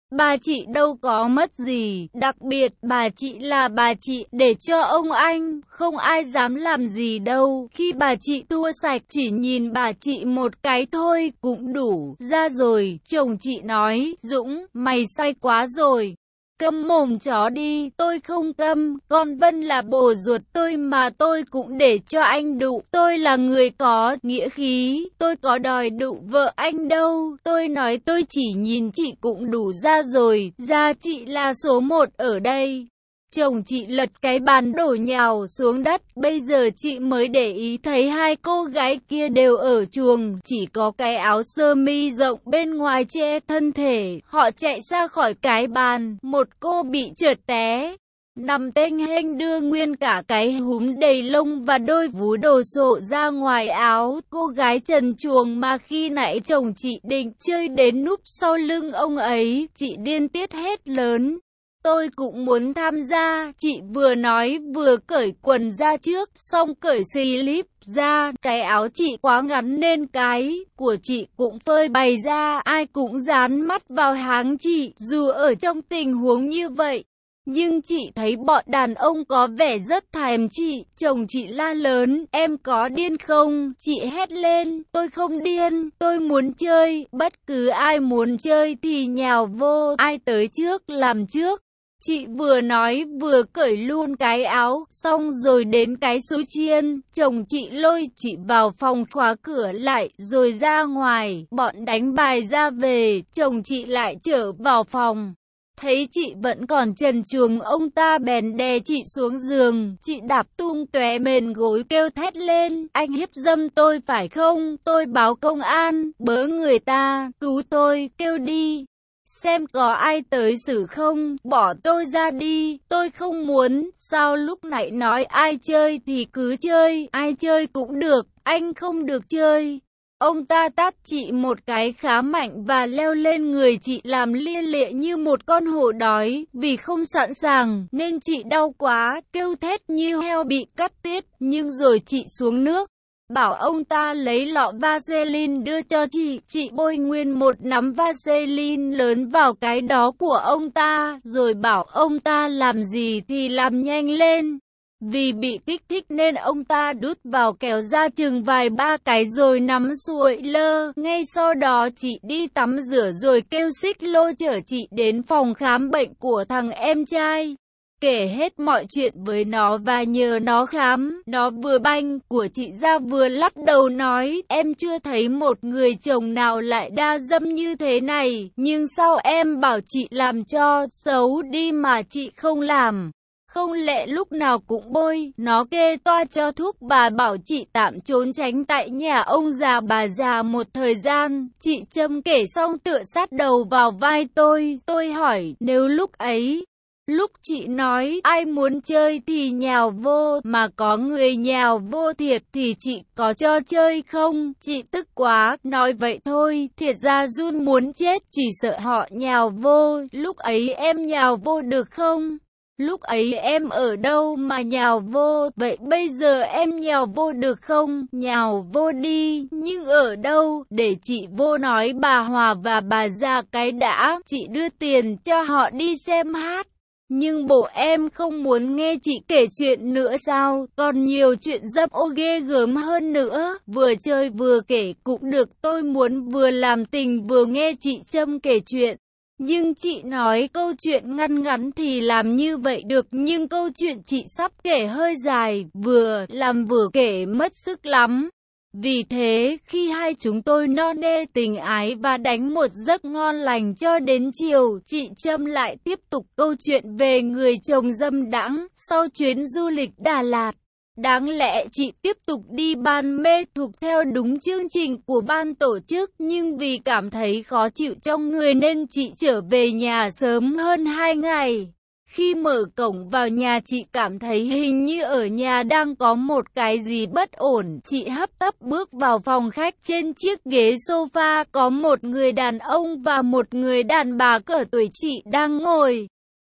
Bà chị đâu có mất gì, đặc biệt bà chị là bà chị, để cho ông anh, không ai dám làm gì đâu. Khi bà chị thua sạch, chỉ nhìn bà chị một cái thôi cũng đủ. Ra rồi, chồng chị nói, Dũng, mày sai quá rồi. Câm mồm chó đi, tôi không câm, con Vân là bồ ruột tôi mà tôi cũng để cho anh đụ. Tôi là người có nghĩa khí, tôi có đòi đụ vợ anh đâu. Tôi nói tôi chỉ nhìn chị cũng đủ ra rồi, ra chị là số một ở đây. Chồng chị lật cái bàn đổ nhào xuống đất, bây giờ chị mới để ý thấy hai cô gái kia đều ở chuồng, chỉ có cái áo sơ mi rộng bên ngoài che thân thể. Họ chạy ra khỏi cái bàn, một cô bị trượt té, nằm tênh hênh đưa nguyên cả cái húm đầy lông và đôi vú đồ sộ ra ngoài áo. Cô gái trần truồng mà khi nãy chồng chị định chơi đến núp sau lưng ông ấy, chị điên tiết hết lớn. Tôi cũng muốn tham gia, chị vừa nói vừa cởi quần ra trước, xong cởi slip ra, cái áo chị quá ngắn nên cái của chị cũng phơi bày ra, ai cũng dán mắt vào háng chị, dù ở trong tình huống như vậy. Nhưng chị thấy bọn đàn ông có vẻ rất thèm chị, chồng chị la lớn, em có điên không? Chị hét lên, tôi không điên, tôi muốn chơi, bất cứ ai muốn chơi thì nhào vô, ai tới trước làm trước. Chị vừa nói vừa cởi luôn cái áo, xong rồi đến cái số chiên, chồng chị lôi chị vào phòng khóa cửa lại, rồi ra ngoài, bọn đánh bài ra về, chồng chị lại trở vào phòng. Thấy chị vẫn còn trần truồng, ông ta bèn đè chị xuống giường, chị đạp tung tóe mền gối kêu thét lên, anh hiếp dâm tôi phải không, tôi báo công an, bớ người ta, cứu tôi, kêu đi. Xem có ai tới xử không, bỏ tôi ra đi, tôi không muốn, sao lúc nãy nói ai chơi thì cứ chơi, ai chơi cũng được, anh không được chơi. Ông ta tát chị một cái khá mạnh và leo lên người chị làm lia lịa như một con hổ đói, vì không sẵn sàng nên chị đau quá, kêu thét như heo bị cắt tiết, nhưng rồi chị xuống nước. Bảo ông ta lấy lọ Vaseline đưa cho chị, chị bôi nguyên một nắm Vaseline lớn vào cái đó của ông ta, rồi bảo ông ta làm gì thì làm nhanh lên. Vì bị kích thích nên ông ta đút vào kéo ra chừng vài ba cái rồi nắm xuội lơ. Ngay sau đó chị đi tắm rửa rồi kêu xích lô chở chị đến phòng khám bệnh của thằng em trai. Kể hết mọi chuyện với nó và nhờ nó khám, nó vừa banh của chị ra vừa lắc đầu nói, em chưa thấy một người chồng nào lại đa dâm như thế này, nhưng sao em bảo chị làm cho xấu đi mà chị không làm. Không lẽ lúc nào cũng bôi, nó kê toa cho thuốc bà bảo chị tạm trốn tránh tại nhà ông già bà già một thời gian. Chị Trâm kể xong tựa sát đầu vào vai tôi, tôi hỏi nếu lúc ấy, lúc chị nói ai muốn chơi thì nhào vô, mà có người nhào vô thiệt thì chị có cho chơi không? Chị tức quá, nói vậy thôi, thiệt ra run muốn chết, chỉ sợ họ nhào vô, lúc ấy em nhào vô được không? Lúc ấy em ở đâu mà nhào vô, vậy bây giờ em nhào vô được không? Nhào vô đi, nhưng ở đâu? Để chị vô nói bà Hòa và bà già cái đã, chị đưa tiền cho họ đi xem hát. Nhưng bộ em không muốn nghe chị kể chuyện nữa sao? Còn nhiều chuyện dâm ô ghê gớm hơn nữa. Vừa chơi vừa kể cũng được, tôi muốn vừa làm tình vừa nghe chị Trâm kể chuyện. Nhưng chị nói câu chuyện ngắn ngắn thì làm như vậy được, nhưng câu chuyện chị sắp kể hơi dài, vừa làm vừa kể mất sức lắm. Vì thế, khi hai chúng tôi no nê tình ái và đánh một giấc ngon lành cho đến chiều, chị Trâm lại tiếp tục câu chuyện về người chồng dâm đãng sau chuyến du lịch Đà Lạt. Đáng lẽ chị tiếp tục đi ban mê thuộc theo đúng chương trình của ban tổ chức, nhưng vì cảm thấy khó chịu trong người nên chị trở về nhà sớm hơn hai ngày. Khi mở cổng vào nhà chị cảm thấy hình như ở nhà đang có một cái gì bất ổn. Chị hấp tấp bước vào phòng khách, trên chiếc ghế sofa có một người đàn ông và một người đàn bà cỡ tuổi chị đang ngồi.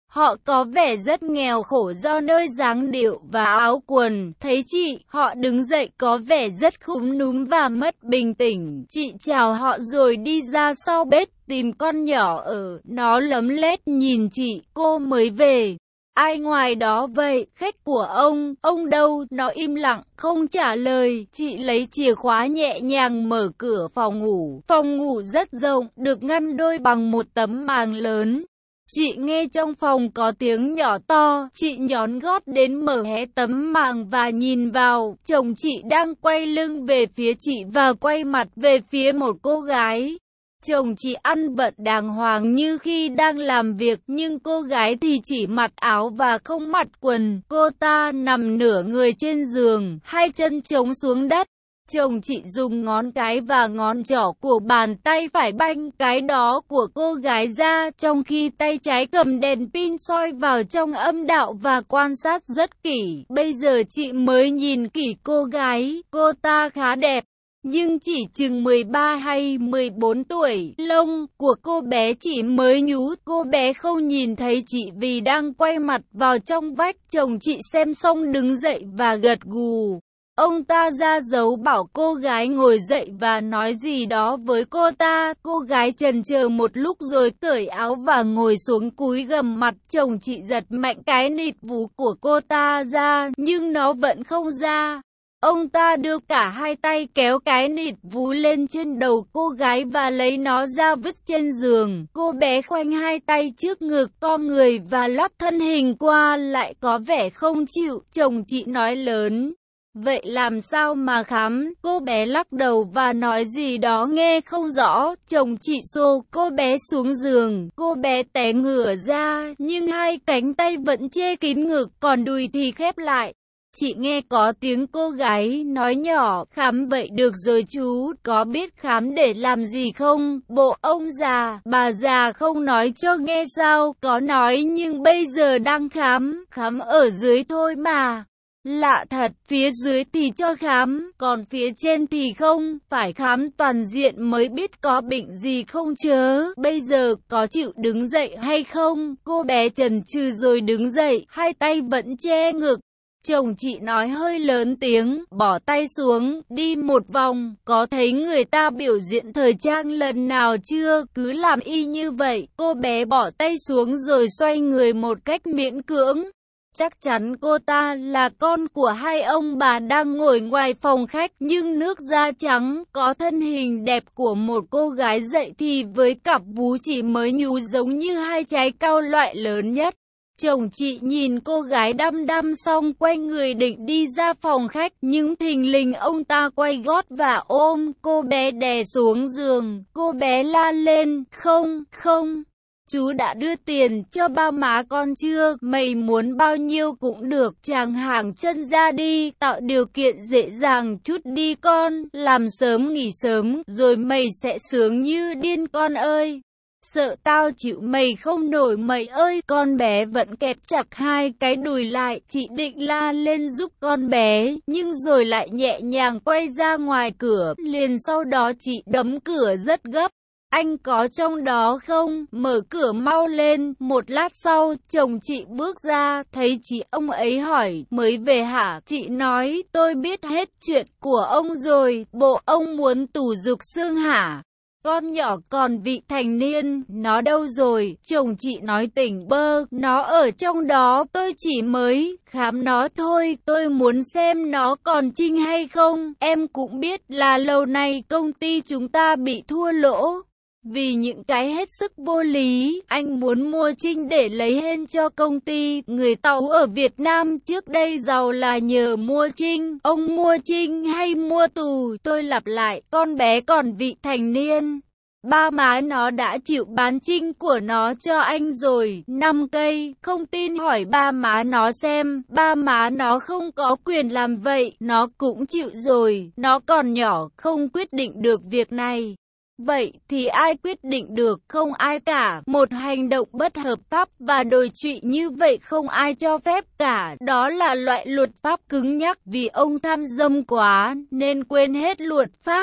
Họ có vẻ rất nghèo khổ do nơi dáng điệu và áo quần. Thấy chị, họ đứng dậy có vẻ rất khúm núm và mất bình tĩnh. Chị chào họ rồi đi ra sau bếp tìm con nhỏ ở. Nó lấm lét nhìn chị, cô mới về. Ai ngoài đó vậy? Khách của ông, ông đâu? Nó im lặng, không trả lời. Chị lấy chìa khóa nhẹ nhàng mở cửa phòng ngủ. Phòng ngủ rất rộng, được ngăn đôi bằng một tấm màn lớn. Chị nghe trong phòng có tiếng nhỏ to, chị nhón gót đến mở hé tấm màn và nhìn vào. Chồng chị đang quay lưng về phía chị và quay mặt về phía một cô gái. Chồng chị ăn bận đàng hoàng như khi đang làm việc, nhưng cô gái thì chỉ mặc áo và không mặc quần. Cô ta nằm nửa người trên giường, hai chân chống xuống đất. Chồng chị dùng ngón cái và ngón trỏ của bàn tay phải banh cái đó của cô gái ra, trong khi tay trái cầm đèn pin soi vào trong âm đạo và quan sát rất kỹ. Bây giờ chị mới nhìn kỹ cô gái, cô ta khá đẹp, nhưng chỉ chừng mười ba hay mười bốn tuổi. Lông của cô bé chỉ mới nhú. Cô bé không nhìn thấy chị vì đang quay mặt vào trong vách. Chồng chị xem xong đứng dậy và gật gù. Ông ta ra dấu bảo cô gái ngồi dậy và nói gì đó với cô ta. Cô gái chần chờ một lúc rồi cởi áo và ngồi xuống cúi gằm mặt. Chồng chị giật mạnh cái nịt vú của cô ta ra, nhưng nó vẫn không ra. Ông ta đưa cả hai tay kéo cái nịt vú lên trên đầu cô gái và lấy nó ra vứt trên giường. Cô bé khoanh hai tay trước ngực, co người và lắc thân hình qua lại có vẻ không chịu. Chồng chị nói lớn. Vậy làm sao mà khám? Cô bé lắc đầu và nói gì đó nghe không rõ. Chồng chị xô cô bé xuống giường. Cô bé té ngửa ra, nhưng hai cánh tay vẫn che kín ngực, còn đùi thì khép lại. Chị nghe có tiếng cô gái nói nhỏ, khám vậy được rồi chú, có biết khám để làm gì không? Bộ ông già, bà già không nói cho nghe sao? Có nói nhưng bây giờ đang khám, khám ở dưới thôi mà. Lạ thật, phía dưới thì cho khám, còn phía trên thì không, phải khám toàn diện mới biết có bệnh gì không chớ. Bây giờ có chịu đứng dậy hay không? Cô bé chần chừ rồi đứng dậy, hai tay vẫn che ngực. Chồng chị nói hơi lớn tiếng, bỏ tay xuống, đi một vòng, có thấy người ta biểu diễn thời trang lần nào chưa, cứ làm y như vậy. Cô bé bỏ tay xuống rồi xoay người một cách miễn cưỡng. Chắc chắn cô ta là con của hai ông bà đang ngồi ngoài phòng khách, nhưng nước da trắng, có thân hình đẹp của một cô gái dậy thì với cặp vú chỉ mới nhú giống như hai trái cau loại lớn nhất. Chồng chị nhìn cô gái đăm đăm xong quay người định đi ra phòng khách, nhưng thình lình ông ta quay gót và ôm cô bé đè xuống giường. Cô bé la lên, không, không. Chú đã đưa tiền cho ba má con chưa? Mày muốn bao nhiêu cũng được, chàng hàng chân ra đi, tạo điều kiện dễ dàng chút đi con, làm sớm nghỉ sớm, rồi mày sẽ sướng như điên con ơi. Sợ tao chịu mày không nổi mày ơi. Con bé vẫn kẹp chặt hai cái đùi lại, chị định la lên giúp con bé, nhưng rồi lại nhẹ nhàng quay ra ngoài cửa, liền sau đó chị đấm cửa rất gấp. Anh có trong đó không? Mở cửa mau lên. Một lát sau, chồng chị bước ra, thấy chị ông ấy hỏi, mới về hả? Chị nói, tôi biết hết chuyện của ông rồi, bộ ông muốn tù dục xương hả? Con nhỏ còn vị thành niên, nó đâu rồi? Chồng chị nói tỉnh bơ, nó ở trong đó, tôi chỉ mới khám nó thôi, tôi muốn xem nó còn trinh hay không. Em cũng biết là lâu nay công ty chúng ta bị thua lỗ. Vì những cái hết sức vô lý, anh muốn mua trinh để lấy hên cho công ty. Người Tàu ở Việt Nam trước đây giàu là nhờ mua trinh. Ông mua trinh hay mua tù? Tôi lặp lại, con bé còn vị thành niên. Ba má nó đã chịu bán trinh của nó cho anh rồi, năm cây, không tin hỏi ba má nó xem, ba má nó không có quyền làm vậy, nó cũng chịu rồi, nó còn nhỏ, không quyết định được việc này. Vậy thì ai quyết định được? Không ai cả. Một hành động bất hợp pháp và đồi trụy như vậy không ai cho phép cả. Đó là loại luật pháp cứng nhắc, vì ông tham dâm quá nên quên hết luật pháp.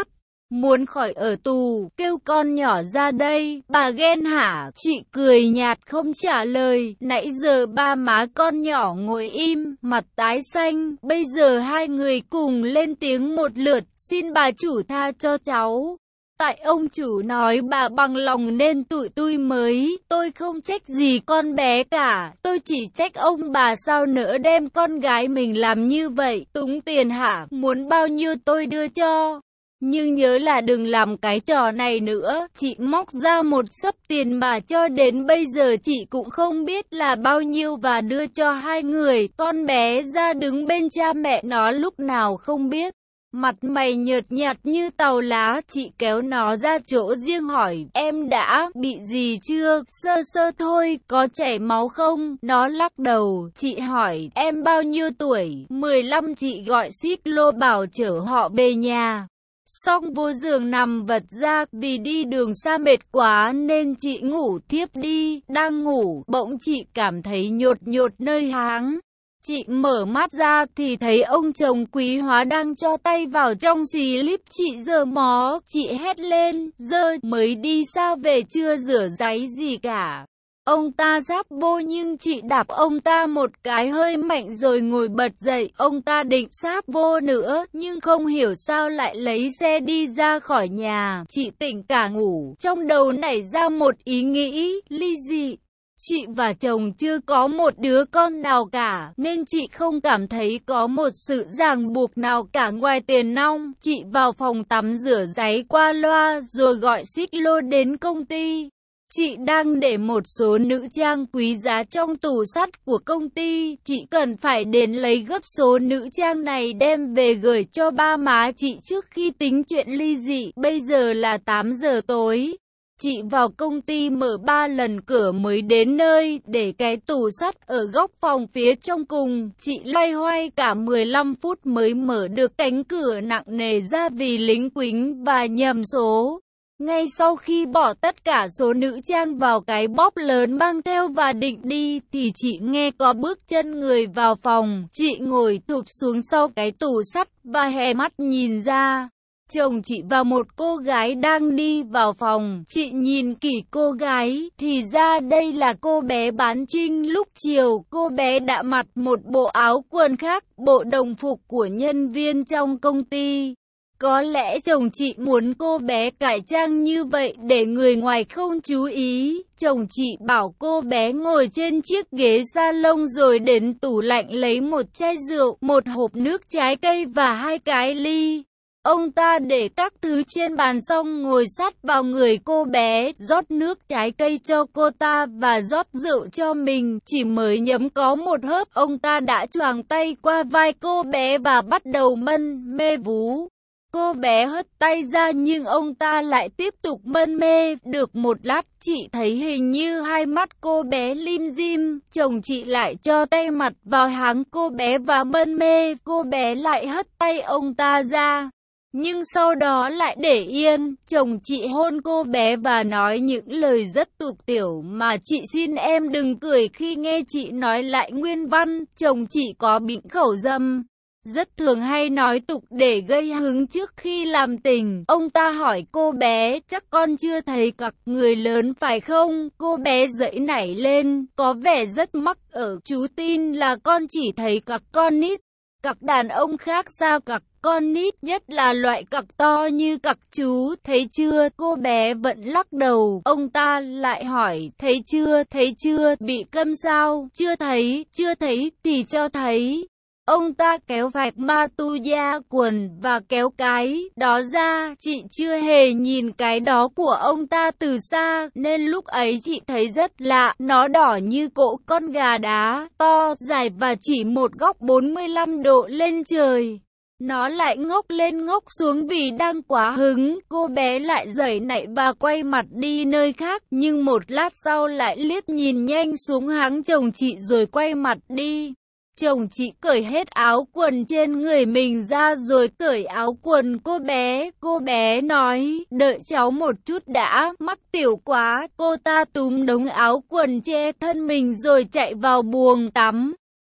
muốn khỏi ở tù, kêu con nhỏ ra đây, bà ghen hả? Chị cười nhạt không trả lời, nãy giờ ba má con nhỏ ngồi im, mặt tái xanh, bây giờ hai người cùng lên tiếng một lượt, xin bà chủ tha cho cháu. Tại ông chủ nói bà bằng lòng nên tụi tôi mới, tôi không trách gì con bé cả, tôi chỉ trách ông bà sao nỡ đem con gái mình làm như vậy, túng tiền hả, muốn bao nhiêu tôi đưa cho. Nhưng nhớ là đừng làm cái trò này nữa, chị móc ra một xấp tiền mà cho đến bây giờ chị cũng không biết là bao nhiêu và đưa cho hai người, con bé ra đứng bên cha mẹ nó lúc nào không biết. Mặt mày nhợt nhạt như tàu lá, chị kéo nó ra chỗ riêng hỏi, em đã bị gì chưa? Sơ sơ thôi, có chảy máu không? Nó lắc đầu, chị hỏi, em bao nhiêu tuổi? mười lăm, chị gọi xích lô bảo chở họ về nhà. Xong vô giường nằm vật ra, vì đi đường xa mệt quá nên chị ngủ thiếp đi, đang ngủ, bỗng chị cảm thấy nhột nhột nơi háng. Chị mở mắt ra thì thấy ông chồng Quý Hóa đang cho tay vào trong xì líp chị giơ mó, chị hét lên, dơ, mới đi sao về chưa rửa ráy gì cả. Ông ta giáp vô nhưng chị đạp ông ta một cái hơi mạnh rồi ngồi bật dậy, ông ta định sáp vô nữa, nhưng không hiểu sao lại lấy xe đi ra khỏi nhà, chị tỉnh cả ngủ, trong đầu nảy ra một ý nghĩ, ly dị. Chị và chồng chưa có một đứa con nào cả, nên chị không cảm thấy có một sự ràng buộc nào cả ngoài tiền nong. Chị vào phòng tắm rửa ráy qua loa rồi gọi xích lô đến công ty. Chị đang để một số nữ trang quý giá trong tủ sắt của công ty, chị cần phải đến lấy gấp số nữ trang này đem về gửi cho ba má chị trước khi tính chuyện ly dị. Bây giờ là tám giờ tối. Chị vào công ty mở ba lần cửa mới đến nơi, để cái tủ sắt ở góc phòng phía trong cùng. Chị loay hoay cả mười lăm phút mới mở được cánh cửa nặng nề ra vì lính quính và nhầm số. Ngay sau khi bỏ tất cả số nữ trang vào cái bóp lớn mang theo và định đi, thì chị nghe có bước chân người vào phòng. Chị ngồi thụp xuống sau cái tủ sắt và hé mắt nhìn ra. Chồng chị và một cô gái đang đi vào phòng, chị nhìn kỹ cô gái, thì ra đây là cô bé bán trinh lúc chiều, cô bé đã mặc một bộ áo quần khác, bộ đồng phục của nhân viên trong công ty. Có lẽ chồng chị muốn cô bé cải trang như vậy để người ngoài không chú ý. Chồng chị bảo cô bé ngồi trên chiếc ghế salon rồi đến tủ lạnh lấy một chai rượu, một hộp nước trái cây và hai cái ly. Ông ta để các thứ trên bàn xong ngồi sát vào người cô bé, rót nước trái cây cho cô ta và rót rượu cho mình. Chỉ mới nhấm có một hớp, ông ta đã choàng tay qua vai cô bé và bắt đầu mân mê vú. Cô bé hất tay ra nhưng ông ta lại tiếp tục mân mê. Được một lát chị thấy hình như hai mắt cô bé lim dim. Chồng chị lại cho tay mặt vào háng cô bé và mân mê. Cô bé lại hất tay ông ta ra, nhưng sau đó lại để yên. Chồng chị hôn cô bé và nói những lời rất tục tiểu mà chị xin em đừng cười khi nghe chị nói lại nguyên văn. Chồng chị có bệnh khẩu dâm, rất thường hay nói tục để gây hứng trước khi làm tình. Ông ta hỏi cô bé, chắc con chưa thấy cặc người lớn phải không? Cô bé giãy nảy lên, có vẻ rất mắc ở, chú tin là con chỉ thấy cặc con nít. Cặc đàn ông khác sao cặc con nít, nhất là loại cặc to như cặc chú, thấy chưa? Cô bé vẫn lắc đầu. Ông ta lại hỏi, thấy chưa, thấy chưa, bị câm sao? Chưa thấy, chưa thấy thì cho thấy. Ông ta kéo vạch ma tu da quần và kéo cái đó ra. Chị chưa hề nhìn cái đó của ông ta từ xa, nên lúc ấy chị thấy rất lạ. Nó đỏ như cỗ con gà đá, to, dài và chỉ một góc bốn mươi lăm độ lên trời. Nó lại ngốc lên ngốc xuống vì đang quá hứng. Cô bé lại giãy nảy và quay mặt đi nơi khác, nhưng một lát sau lại liếc nhìn nhanh xuống háng chồng chị rồi quay mặt đi. Chồng chị cởi hết áo quần trên người mình ra rồi cởi áo quần cô bé. Cô bé nói, đợi cháu một chút đã, mắc tiểu quá. Cô ta túm đống áo quần che thân mình rồi chạy vào buồng tắm.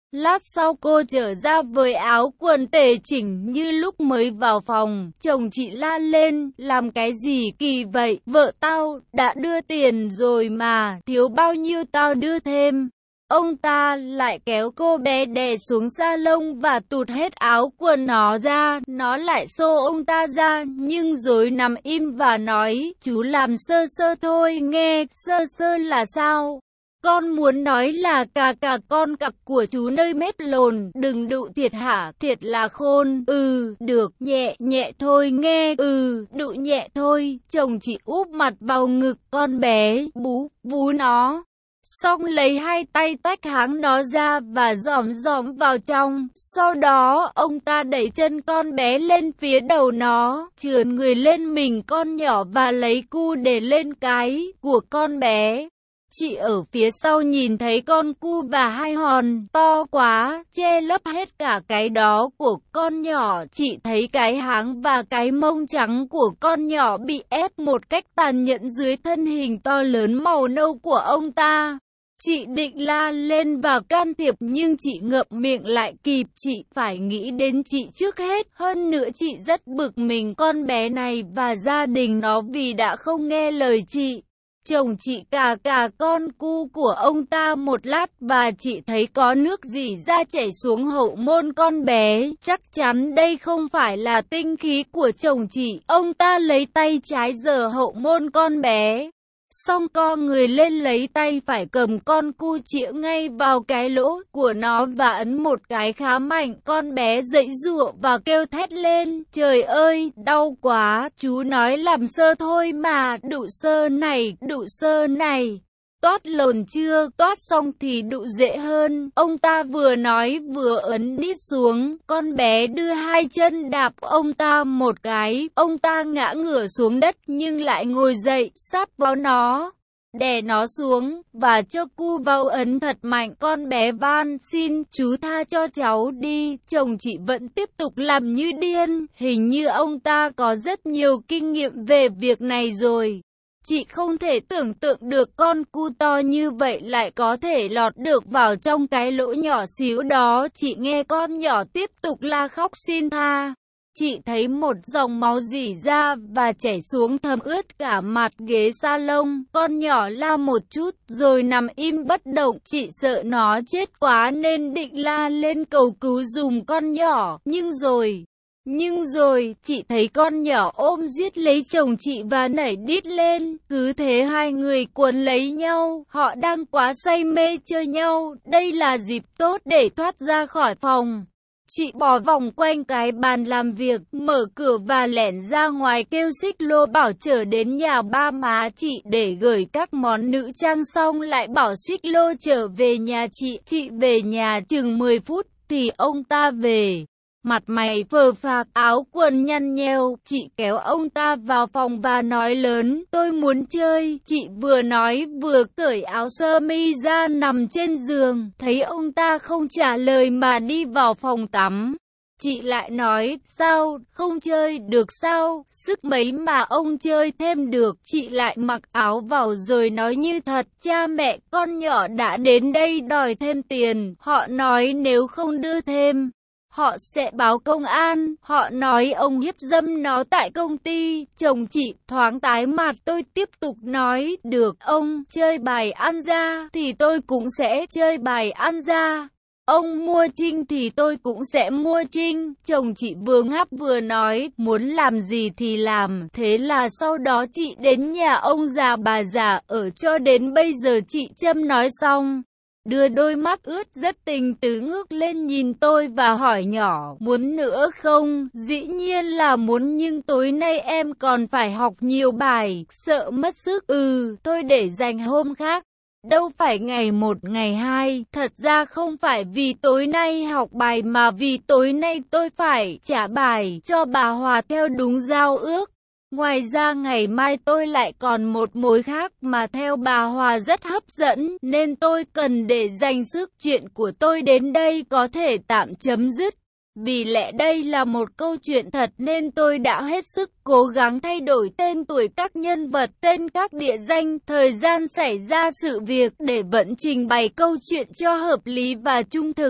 Lát sau cô trở ra với áo quần tề chỉnh như lúc mới vào phòng. Chồng chị la lên, làm cái gì kỳ vậy? Vợ tao đã đưa tiền rồi mà, thiếu bao nhiêu tao đưa thêm. Ông ta lại kéo cô bé đè xuống salon và tụt hết áo quần nó ra. Nó lại xô ông ta ra, nhưng rồi nằm im và nói, chú làm sơ sơ thôi nghe. Sơ sơ là sao? Con muốn nói là cả cả con cặc của chú nơi mép lồn, đừng đụ thiệt hả? Thiệt là khôn. Ừ, được, nhẹ nhẹ thôi nghe. Ừ, đụ nhẹ thôi. Chồng chị úp mặt vào ngực con bé, bú, vú nó. Xong lấy hai tay tách háng nó ra và dòm dòm vào trong. Sau đó, ông ta đẩy chân con bé lên phía đầu nó, trườn người lên mình con nhỏ và lấy cu để lên cái của con bé. Chị ở phía sau nhìn thấy con cu và hai hòn to quá, che lấp hết cả cái đó của con nhỏ. Chị thấy cái háng và cái mông trắng của con nhỏ bị ép một cách tàn nhẫn dưới thân hình to lớn màu nâu của ông ta. Chị định la lên và can thiệp nhưng chị ngậm miệng lại kịp. Chị phải nghĩ đến chị trước hết. Hơn nữa chị rất bực mình con bé này và gia đình nó vì đã không nghe lời chị. Chồng chị cà cà con cu của ông ta một lát và chị thấy có nước rỉ ra chảy xuống hậu môn con bé. Chắc chắn đây không phải là tinh khí của chồng chị. Ông ta lấy tay trái giở hậu môn con bé. Xong co người lên lấy tay phải cầm con cu chĩa ngay vào cái lỗ của nó và ấn một cái khá mạnh. Con bé giãy giụa và kêu thét lên. Trời ơi, đau quá, chú nói làm sơ thôi mà, đụ sơ này, đụ sơ này. Toát lồn chưa, toát xong thì đụ dễ hơn. Ông ta vừa nói vừa ấn đít xuống. Con bé đưa hai chân đạp ông ta một cái. Ông ta ngã ngửa xuống đất nhưng lại ngồi dậy, sáp vào nó, đè nó xuống và cho cu vào ấn thật mạnh. Con bé van xin chú tha cho cháu đi. Chồng chị vẫn tiếp tục làm như điên. Hình như ông ta có rất nhiều kinh nghiệm về việc này rồi. Chị không thể tưởng tượng được con cu to như vậy lại có thể lọt được vào trong cái lỗ nhỏ xíu đó. Chị nghe con nhỏ tiếp tục la khóc xin tha. Chị thấy một dòng máu rỉ ra và chảy xuống thấm ướt cả mặt ghế salon. Con nhỏ la một chút rồi nằm im bất động. Chị sợ nó chết quá nên định la lên cầu cứu dùm con nhỏ. Nhưng rồi... Nhưng rồi, chị thấy con nhỏ ôm giết lấy chồng chị và nảy đít lên. Cứ thế hai người cuốn lấy nhau. Họ đang quá say mê chơi nhau. Đây là dịp tốt để thoát ra khỏi phòng. Chị bỏ vòng quanh cái bàn làm việc, mở cửa và lẻn ra ngoài kêu xích lô bảo chở đến nhà ba má chị để gửi các món nữ trang, xong lại bảo xích lô trở về nhà chị. Chị về nhà chừng mười phút thì ông ta về. Mặt mày phờ phạc, áo quần nhăn nheo. Chị kéo ông ta vào phòng và nói lớn, tôi muốn chơi. Chị vừa nói vừa cởi áo sơ mi ra nằm trên giường. Thấy ông ta không trả lời mà đi vào phòng tắm. Chị lại nói, sao, không chơi được sao, sức mấy mà ông chơi thêm được. Chị lại mặc áo vào rồi nói như thật, cha mẹ con nhỏ đã đến đây đòi thêm tiền. Họ nói nếu không đưa thêm, họ sẽ báo công an. Họ nói ông hiếp dâm nó tại công ty. Chồng chị thoáng tái mặt. Tôi tiếp tục nói, được, ông chơi bài ăn ra thì tôi cũng sẽ chơi bài ăn ra. Ông mua trinh thì tôi cũng sẽ mua trinh. Chồng chị vừa ngáp vừa nói, muốn làm gì thì làm. Thế là sau đó chị đến nhà ông già bà già ở cho đến bây giờ. Chị Trâm nói xong, đưa đôi mắt ướt rất tình tứ ngước lên nhìn tôi và hỏi nhỏ, muốn nữa không? Dĩ nhiên là muốn, nhưng tối nay em còn phải học nhiều bài, sợ mất sức. Ừ, thôi để dành hôm khác. Đâu phải ngày một ngày hai, thật ra không phải vì tối nay học bài mà vì tối nay tôi phải trả bài cho bà Hòa theo đúng giao ước. Ngoài ra ngày mai tôi lại còn một mối khác mà theo bà Hòa rất hấp dẫn, nên tôi cần để dành sức. Chuyện của tôi đến đây có thể tạm chấm dứt. Vì lẽ đây là một câu chuyện thật nên tôi đã hết sức cố gắng thay đổi tên tuổi các nhân vật, tên các địa danh, thời gian xảy ra sự việc để vẫn trình bày câu chuyện cho hợp lý và trung thực.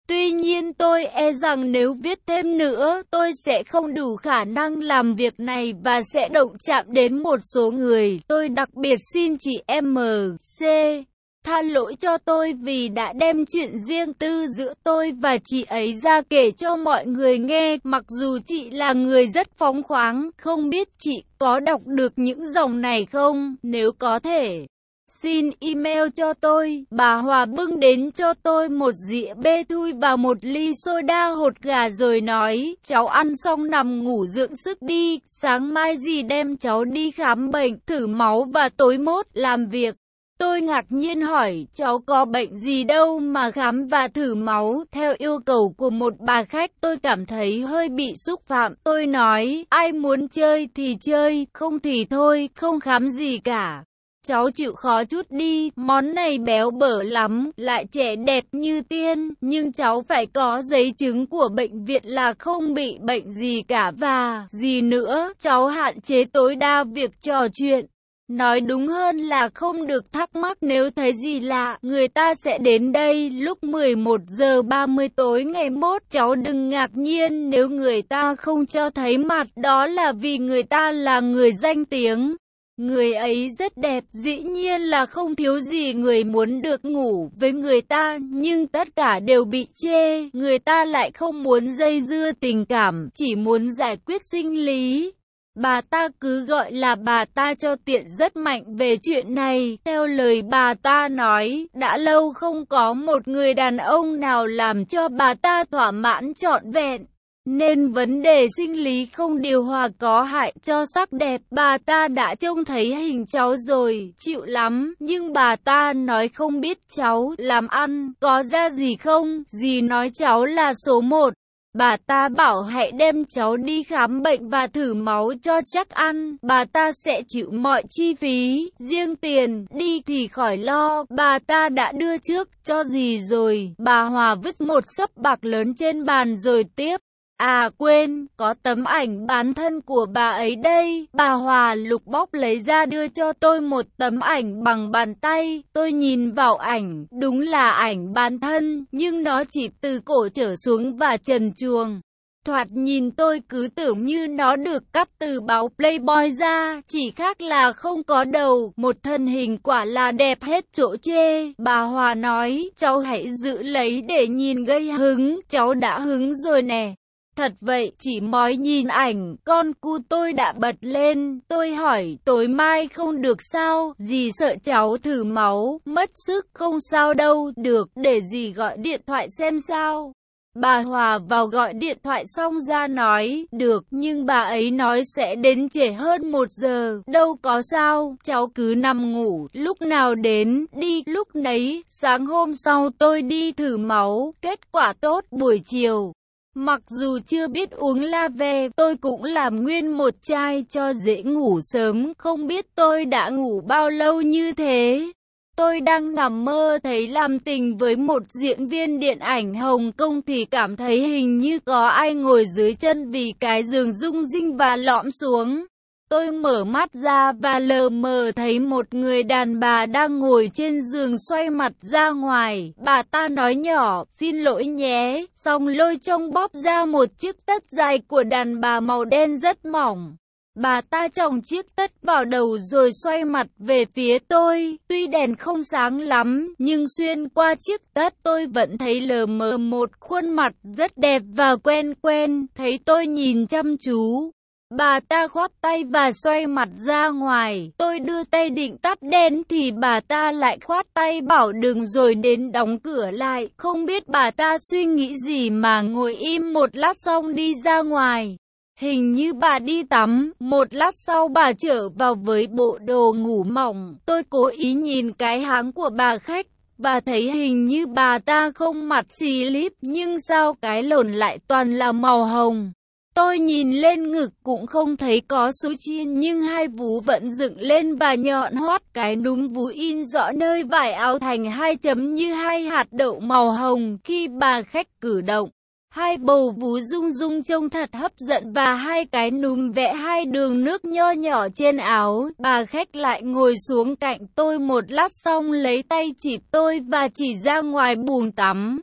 Tuy nhiên tôi e rằng nếu viết thêm nữa, tôi sẽ không đủ khả năng làm việc này và sẽ động chạm đến một số người. Tôi đặc biệt xin chị em C tha lỗi cho tôi vì đã đem chuyện riêng tư giữa tôi và chị ấy ra kể cho mọi người nghe. Mặc dù chị là người rất phóng khoáng, không biết chị có đọc được những dòng này không? Nếu có thể, xin email cho tôi. Bà Hòa bưng đến cho tôi một dĩa bê thui và một ly soda hột gà rồi nói, cháu ăn xong nằm ngủ dưỡng sức đi, sáng mai dì đem cháu đi khám bệnh, thử máu và tối mốt làm việc. Tôi ngạc nhiên hỏi, cháu có bệnh gì đâu mà khám và thử máu, theo yêu cầu của một bà khách. Tôi cảm thấy hơi bị xúc phạm. Tôi nói, ai muốn chơi thì chơi, không thì thôi, không khám gì cả. Cháu chịu khó chút đi, món này béo bở lắm, lại trẻ đẹp như tiên, nhưng cháu phải có giấy chứng của bệnh viện là không bị bệnh gì cả và gì nữa, cháu hạn chế tối đa việc trò chuyện. Nói đúng hơn là không được thắc mắc, nếu thấy gì lạ, người ta sẽ đến đây lúc mười một giờ ba mươi tối ngày mốt. Cháu đừng ngạc nhiên nếu người ta không cho thấy mặt, đó là vì người ta là người danh tiếng. Người ấy rất đẹp, dĩ nhiên là không thiếu gì người muốn được ngủ với người ta, nhưng tất cả đều bị chê. Người ta lại không muốn dây dưa tình cảm, chỉ muốn giải quyết sinh lý. Bà ta cứ gọi là bà ta cho tiện, rất mạnh về chuyện này. Theo lời bà ta nói, đã lâu không có một người đàn ông nào làm cho bà ta thỏa mãn trọn vẹn. Nên vấn đề sinh lý không điều hòa có hại cho sắc đẹp. Bà ta đã trông thấy hình cháu rồi, chịu lắm. Nhưng bà ta nói không biết cháu làm ăn có ra gì không. Dì nói cháu là số một. Bà ta bảo hãy đem cháu đi khám bệnh và thử máu cho chắc ăn. Bà ta sẽ chịu mọi chi phí, riêng tiền đi thì khỏi lo. Bà ta đã đưa trước cho dì rồi. Bà Hòa vứt một xấp bạc lớn trên bàn rồi tiếp. À quên, có tấm ảnh bán thân của bà ấy đây. Bà Hòa lục bóc lấy ra đưa cho tôi một tấm ảnh bằng bàn tay. Tôi nhìn vào ảnh, đúng là ảnh bán thân, nhưng nó chỉ từ cổ trở xuống và trần truồng. Thoạt nhìn tôi cứ tưởng như nó được cắt từ báo Playboy ra, chỉ khác là không có đầu. Một thân hình quả là đẹp hết chỗ chê. Bà Hòa nói, cháu hãy giữ lấy để nhìn gây hứng. Cháu đã hứng rồi nè. Thật vậy, chỉ mói nhìn ảnh, con cu tôi đã bật lên. Tôi hỏi, tối mai không được sao? Dì sợ cháu thử máu, mất sức. Không sao đâu, được, để dì gọi điện thoại xem sao. Bà Hòa vào gọi điện thoại xong ra nói, được, nhưng bà ấy nói sẽ đến trễ hơn một giờ. Đâu có sao, cháu cứ nằm ngủ, lúc nào đến, đi lúc nấy. Sáng hôm sau tôi đi thử máu, kết quả tốt. Buổi chiều, mặc dù chưa biết uống la ve, tôi cũng làm nguyên một chai cho dễ ngủ sớm. Không biết tôi đã ngủ bao lâu như thế. Tôi đang nằm mơ thấy làm tình với một diễn viên điện ảnh Hồng Kông thì cảm thấy hình như có ai ngồi dưới chân vì cái giường rung rinh và lõm xuống. Tôi mở mắt ra và lờ mờ thấy một người đàn bà đang ngồi trên giường xoay mặt ra ngoài. Bà ta nói nhỏ, xin lỗi nhé, xong lôi trong bóp ra một chiếc tất dài của đàn bà màu đen rất mỏng. Bà ta chồng chiếc tất vào đầu rồi xoay mặt về phía tôi. Tuy đèn không sáng lắm, nhưng xuyên qua chiếc tất tôi vẫn thấy lờ mờ một khuôn mặt rất đẹp và quen quen. Thấy tôi nhìn chăm chú, bà ta khoác tay và xoay mặt ra ngoài. Tôi đưa tay định tắt đèn thì bà ta lại khoát tay bảo đừng rồi đến đóng cửa lại. Không biết bà ta suy nghĩ gì mà ngồi im một lát xong đi ra ngoài. Hình như bà đi tắm, một lát sau bà trở vào với bộ đồ ngủ mỏng. Tôi cố ý nhìn cái háng của bà khách và thấy hình như bà ta không mặt xì líp, nhưng sao cái lồn lại toàn là màu hồng. Tôi nhìn lên ngực cũng không thấy có số chiên, nhưng hai vú vẫn dựng lên và nhọn hoắt. Cái núm vú in rõ nơi vải áo thành hai chấm như hai hạt đậu màu hồng khi bà khách cử động. Hai bầu vú rung rung trông thật hấp dẫn và hai cái núm vẽ hai đường nước nho nhỏ trên áo. Bà khách lại ngồi xuống cạnh tôi một lát xong lấy tay chỉ tôi và chỉ ra ngoài buồng tắm.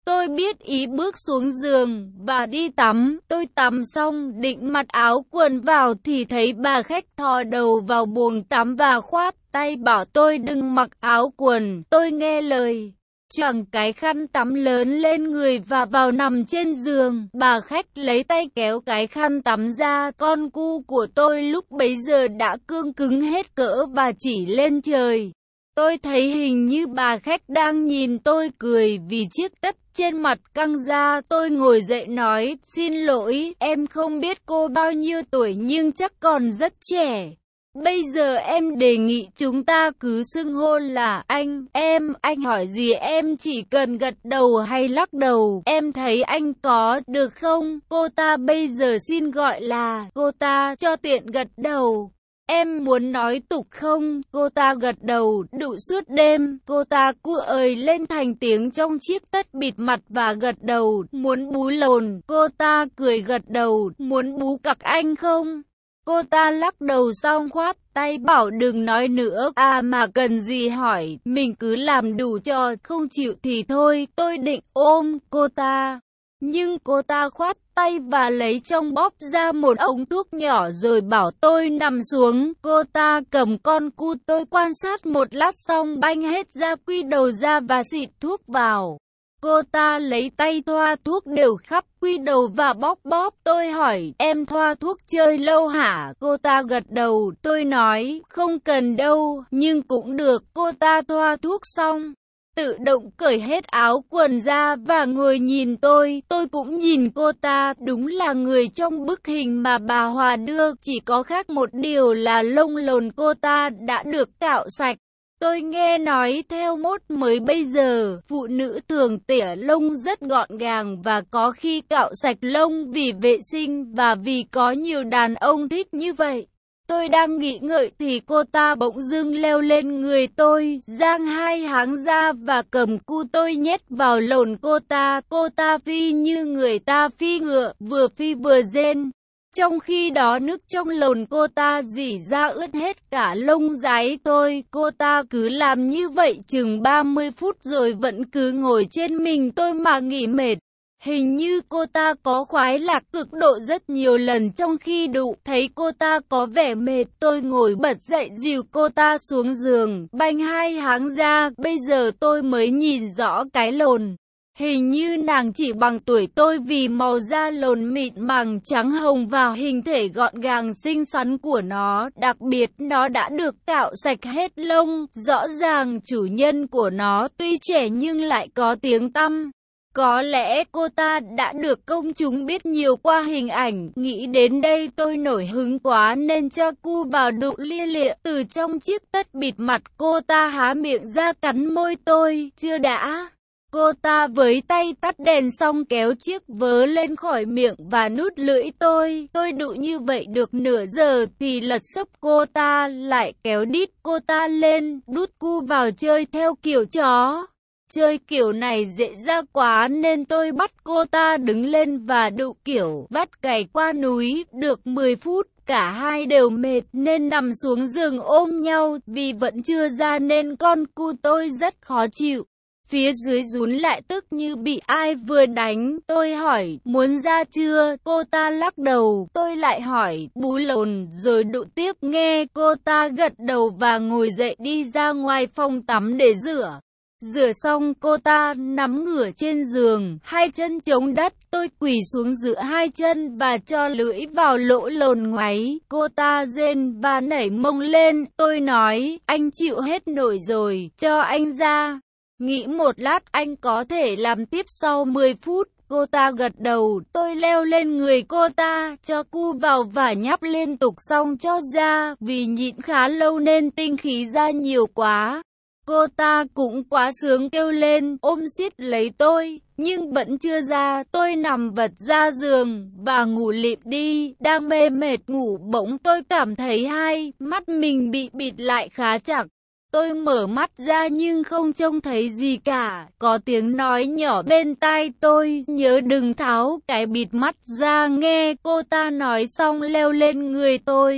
Tôi biết ý bước xuống giường và đi tắm. Tôi tắm xong định mặc áo quần vào thì thấy bà khách thò đầu vào buồng tắm và khoát tay bảo tôi đừng mặc áo quần. Tôi nghe lời, choàng cái khăn tắm lớn lên người và vào nằm trên giường. Bà khách lấy tay kéo cái khăn tắm ra. Con cu của tôi lúc bấy giờ đã cương cứng hết cỡ và chỉ lên trời. Tôi thấy hình như bà khách đang nhìn tôi cười vì chiếc tất trên mặt căng ra. Tôi ngồi dậy nói, xin lỗi, em không biết cô bao nhiêu tuổi nhưng chắc còn rất trẻ. Bây giờ em đề nghị chúng ta cứ xưng hô là anh, em, anh hỏi gì em chỉ cần gật đầu hay lắc đầu. Em thấy anh có được không? Cô ta bây giờ xin gọi là cô ta cho tiện gật đầu. Em muốn nói tục không? Cô ta gật đầu, đụ suốt đêm. Cô ta cu ời lên thành tiếng trong chiếc tất bịt mặt và gật đầu, muốn bú lồn. Cô ta cười gật đầu, muốn bú cặc anh không? Cô ta lắc đầu xong khoát tay bảo đừng nói nữa. À mà cần gì hỏi, mình cứ làm đủ cho, không chịu thì thôi. Tôi định ôm cô ta, nhưng cô ta khoát tay và lấy trong bóp ra một ống thuốc nhỏ rồi bảo tôi nằm xuống. Cô ta cầm con cu tôi quan sát một lát xong banh hết ra quy đầu ra và xịt thuốc vào. Cô ta lấy tay thoa thuốc đều khắp quy đầu và bóp bóp. Tôi hỏi, em thoa thuốc chơi lâu hả? Cô ta gật đầu. Tôi nói, không cần đâu, nhưng cũng được. Cô ta thoa thuốc xong, tự động cởi hết áo quần ra và ngồi nhìn tôi. Tôi cũng nhìn cô ta, đúng là người trong bức hình mà bà Hòa đưa, chỉ có khác một điều là lông lồn cô ta đã được cạo sạch. Tôi nghe nói theo mốt mới bây giờ, phụ nữ thường tỉa lông rất gọn gàng và có khi cạo sạch lông vì vệ sinh và vì có nhiều đàn ông thích như vậy. Tôi đang nghĩ ngợi thì cô ta bỗng dưng leo lên người tôi, giang hai háng ra và cầm cu tôi nhét vào lồn cô ta. Cô ta phi như người ta phi ngựa, vừa phi vừa rên. Trong khi đó nước trong lồn cô ta rỉ ra ướt hết cả lông giái tôi. Cô ta cứ làm như vậy chừng ba mươi phút rồi vẫn cứ ngồi trên mình tôi mà nghỉ mệt. Hình như cô ta có khoái lạc cực độ rất nhiều lần trong khi đụ. Thấy cô ta có vẻ mệt, tôi ngồi bật dậy dìu cô ta xuống giường, banh hai háng ra. Bây giờ tôi mới nhìn rõ cái lồn. Hình như nàng chỉ bằng tuổi tôi vì màu da lồn mịn màng trắng hồng và hình thể gọn gàng xinh xắn của nó. Đặc biệt nó đã được cạo sạch hết lông. Rõ ràng chủ nhân của nó tuy trẻ nhưng lại có tiếng tăm. Có lẽ cô ta đã được công chúng biết nhiều qua hình ảnh. Nghĩ đến đây tôi nổi hứng quá nên cho cu vào đụ lia lịa. Từ trong chiếc tất bịt mặt cô ta há miệng ra cắn môi tôi. Chưa đã. Cô ta với tay tắt đèn xong kéo chiếc vớ lên khỏi miệng và nút lưỡi tôi. Tôi đụ như vậy được nửa giờ thì lật sấp cô ta, lại kéo đít cô ta lên, đút cu vào chơi theo kiểu chó. Chơi kiểu này dễ ra quá nên tôi bắt cô ta đứng lên và đụ kiểu vắt cày qua núi. Được mười phút, cả hai đều mệt nên nằm xuống giường ôm nhau. Vì vẫn chưa ra nên con cu tôi rất khó chịu. Phía dưới rún lại tức như bị ai vừa đánh. Tôi hỏi, muốn ra chưa? Cô ta lắc đầu. Tôi lại hỏi, bú lồn rồi đụ tiếp. Nghe cô ta gật đầu và ngồi dậy đi ra ngoài phòng tắm để rửa. Rửa xong cô ta nằm ngửa trên giường, hai chân chống đất. Tôi quỳ xuống giữa hai chân và cho lưỡi vào lỗ lồn ngoáy. Cô ta rên và nảy mông lên. Tôi nói, anh chịu hết nổi rồi, cho anh ra. Nghĩ một lát, anh có thể làm tiếp sau mười phút. Cô ta gật đầu. Tôi leo lên người cô ta, cho cu vào và nháp liên tục xong cho ra. Vì nhịn khá lâu nên tinh khí ra nhiều quá. Cô ta cũng quá sướng kêu lên, ôm siết lấy tôi, nhưng vẫn chưa ra. Tôi nằm vật ra giường và ngủ lịm đi. Đang mê mệt ngủ bỗng tôi cảm thấy hai mắt mình bị bịt lại khá chặt. Tôi mở mắt ra nhưng không trông thấy gì cả. Có tiếng nói nhỏ bên tai tôi, nhớ đừng tháo cái bịt mắt ra. Nghe cô ta nói xong leo lên người tôi.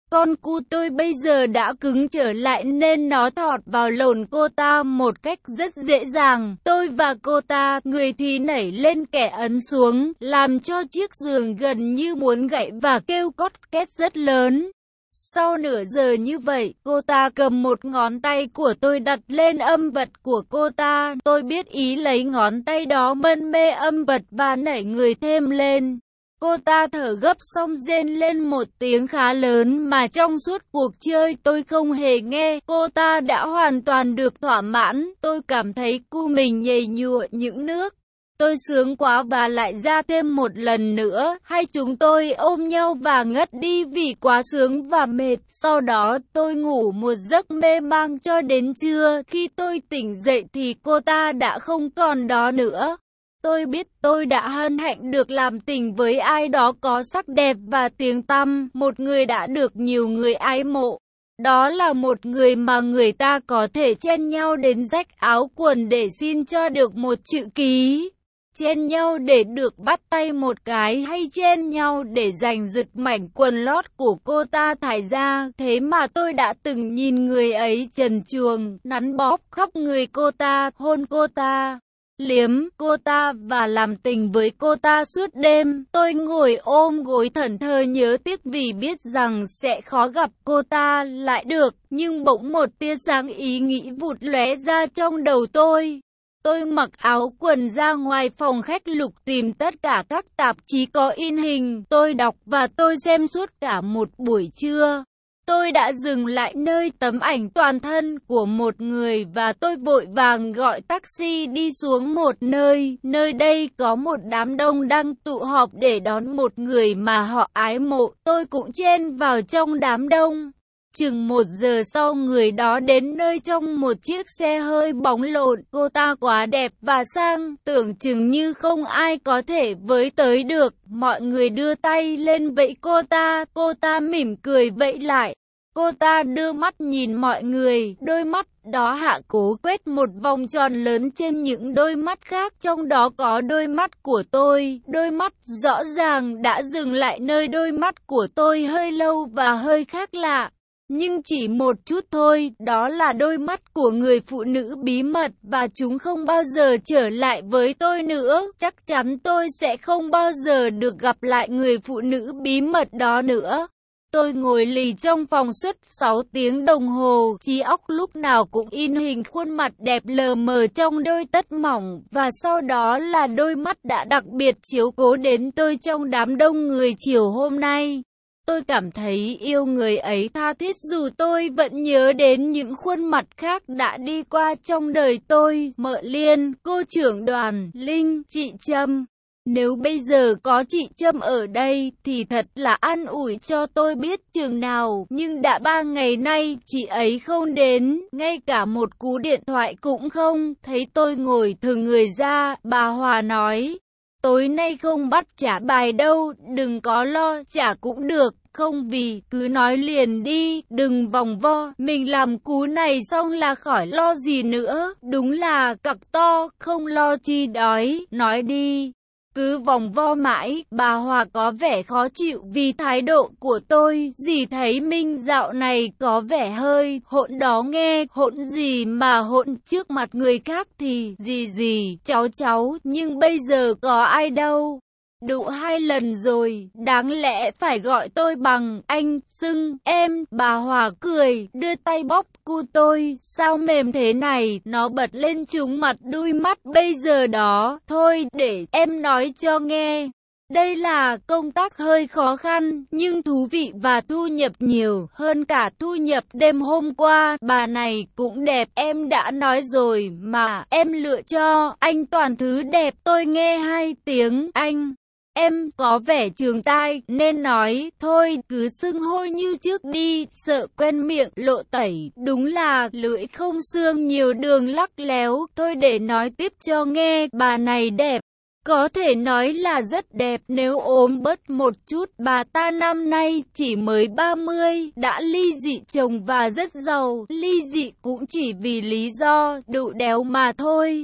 Con cu tôi bây giờ đã cứng trở lại nên nó thọt vào lồn cô ta một cách rất dễ dàng. Tôi và cô ta, người thì nảy lên kẻ ấn xuống, làm cho chiếc giường gần như muốn gãy và kêu cót két rất lớn. Sau nửa giờ như vậy, cô ta cầm một ngón tay của tôi đặt lên âm vật của cô ta. Tôi biết ý lấy ngón tay đó mân mê âm vật và nảy người thêm lên. Cô ta thở gấp xong rên lên một tiếng khá lớn mà trong suốt cuộc chơi tôi không hề nghe. Cô ta đã hoàn toàn được thỏa mãn. Tôi cảm thấy cu mình nhầy nhụa những nước. Tôi sướng quá và lại ra thêm một lần nữa. Hai chúng tôi ôm nhau và ngất đi vì quá sướng và mệt. Sau đó tôi ngủ một giấc mê mang cho đến trưa. Khi tôi tỉnh dậy thì cô ta đã không còn đó nữa. Tôi biết tôi đã hân hạnh được làm tình với ai đó có sắc đẹp và tiếng tăm, một người đã được nhiều người ái mộ. Đó là một người mà người ta có thể chen nhau đến rách áo quần để xin cho được một chữ ký. Chen nhau để được bắt tay một cái hay chen nhau để giành giật mảnh quần lót của cô ta thải ra. Thế mà tôi đã từng nhìn người ấy trần truồng, nắn bóp khắp người cô ta, hôn cô ta, liếm cô ta và làm tình với cô ta suốt đêm. Tôi ngồi ôm gối thẫn thờ nhớ tiếc vì biết rằng sẽ khó gặp cô ta lại được. Nhưng bỗng một tia sáng ý nghĩ vụt lóe ra trong đầu tôi. Tôi mặc áo quần ra ngoài phòng khách lục tìm tất cả các tạp chí có in hình. Tôi đọc và tôi xem suốt cả một buổi trưa. Tôi đã dừng lại nơi tấm ảnh toàn thân của một người và tôi vội vàng gọi taxi đi xuống một nơi. Nơi đây có một đám đông đang tụ họp để đón một người mà họ ái mộ. Tôi cũng chen vào trong đám đông. Chừng một giờ sau người đó đến nơi trong một chiếc xe hơi bóng lộn. Cô ta quá đẹp và sang, tưởng chừng như không ai có thể với tới được. Mọi người đưa tay lên vẫy cô ta, cô ta mỉm cười vẫy lại. Cô ta đưa mắt nhìn mọi người, đôi mắt đó hạ cố quét một vòng tròn lớn trên những đôi mắt khác, trong đó có đôi mắt của tôi. Đôi mắt rõ ràng đã dừng lại nơi đôi mắt của tôi hơi lâu và hơi khác lạ. Nhưng chỉ một chút thôi, đó là đôi mắt của người phụ nữ bí mật và chúng không bao giờ trở lại với tôi nữa. Chắc chắn tôi sẽ không bao giờ được gặp lại người phụ nữ bí mật đó nữa. Tôi ngồi lì trong phòng suốt sáu tiếng đồng hồ, trí óc lúc nào cũng in hình khuôn mặt đẹp lờ mờ trong đôi tất mỏng, và sau đó là đôi mắt đã đặc biệt chiếu cố đến tôi trong đám đông người chiều hôm nay. Tôi cảm thấy yêu người ấy tha thiết dù tôi vẫn nhớ đến những khuôn mặt khác đã đi qua trong đời tôi, Mợ Liên, cô trưởng đoàn, Linh, chị Trâm. Nếu bây giờ có chị Trâm ở đây thì thật là an ủi cho tôi biết chừng nào, nhưng đã ba ngày nay chị ấy không đến, ngay cả một cú điện thoại cũng không. Thấy tôi ngồi thừ người ra, bà Hòa nói, tối nay không bắt trả bài đâu, đừng có lo, trả cũng được. Không vì, cứ nói liền đi, đừng vòng vo, mình làm cú này xong là khỏi lo gì nữa. Đúng là cặc to, không lo chi đói, nói đi. Cứ vòng vo mãi, bà Hòa có vẻ khó chịu vì thái độ của tôi. Dì thấy Minh dạo này có vẻ hơi hỗn đó nghe. Hỗn gì mà hỗn trước mặt người khác thì gì gì, cháu cháu, nhưng bây giờ có ai đâu. Đủ hai lần rồi, đáng lẽ phải gọi tôi bằng anh, xưng, em. Bà Hòa cười, đưa tay bóp cu tôi, sao mềm thế này, nó bật lên trúng mặt đuôi mắt bây giờ đó. Thôi, để em nói cho nghe. Đây là công tác hơi khó khăn, nhưng thú vị và thu nhập nhiều hơn cả thu nhập đêm hôm qua. Bà này cũng đẹp, em đã nói rồi mà, em lựa cho anh toàn thứ đẹp. Tôi nghe hai tiếng anh. Em có vẻ trường tai nên nói thôi cứ xưng hô như trước đi, sợ quen miệng lộ tẩy. Đúng là lưỡi không xương nhiều đường lắc léo. Thôi để nói tiếp cho nghe, bà này đẹp. Có thể nói là rất đẹp nếu ốm bớt một chút. Bà ta năm nay chỉ mới ba mươi, đã ly dị chồng và rất giàu. Ly dị cũng chỉ vì lý do đụ đéo mà thôi.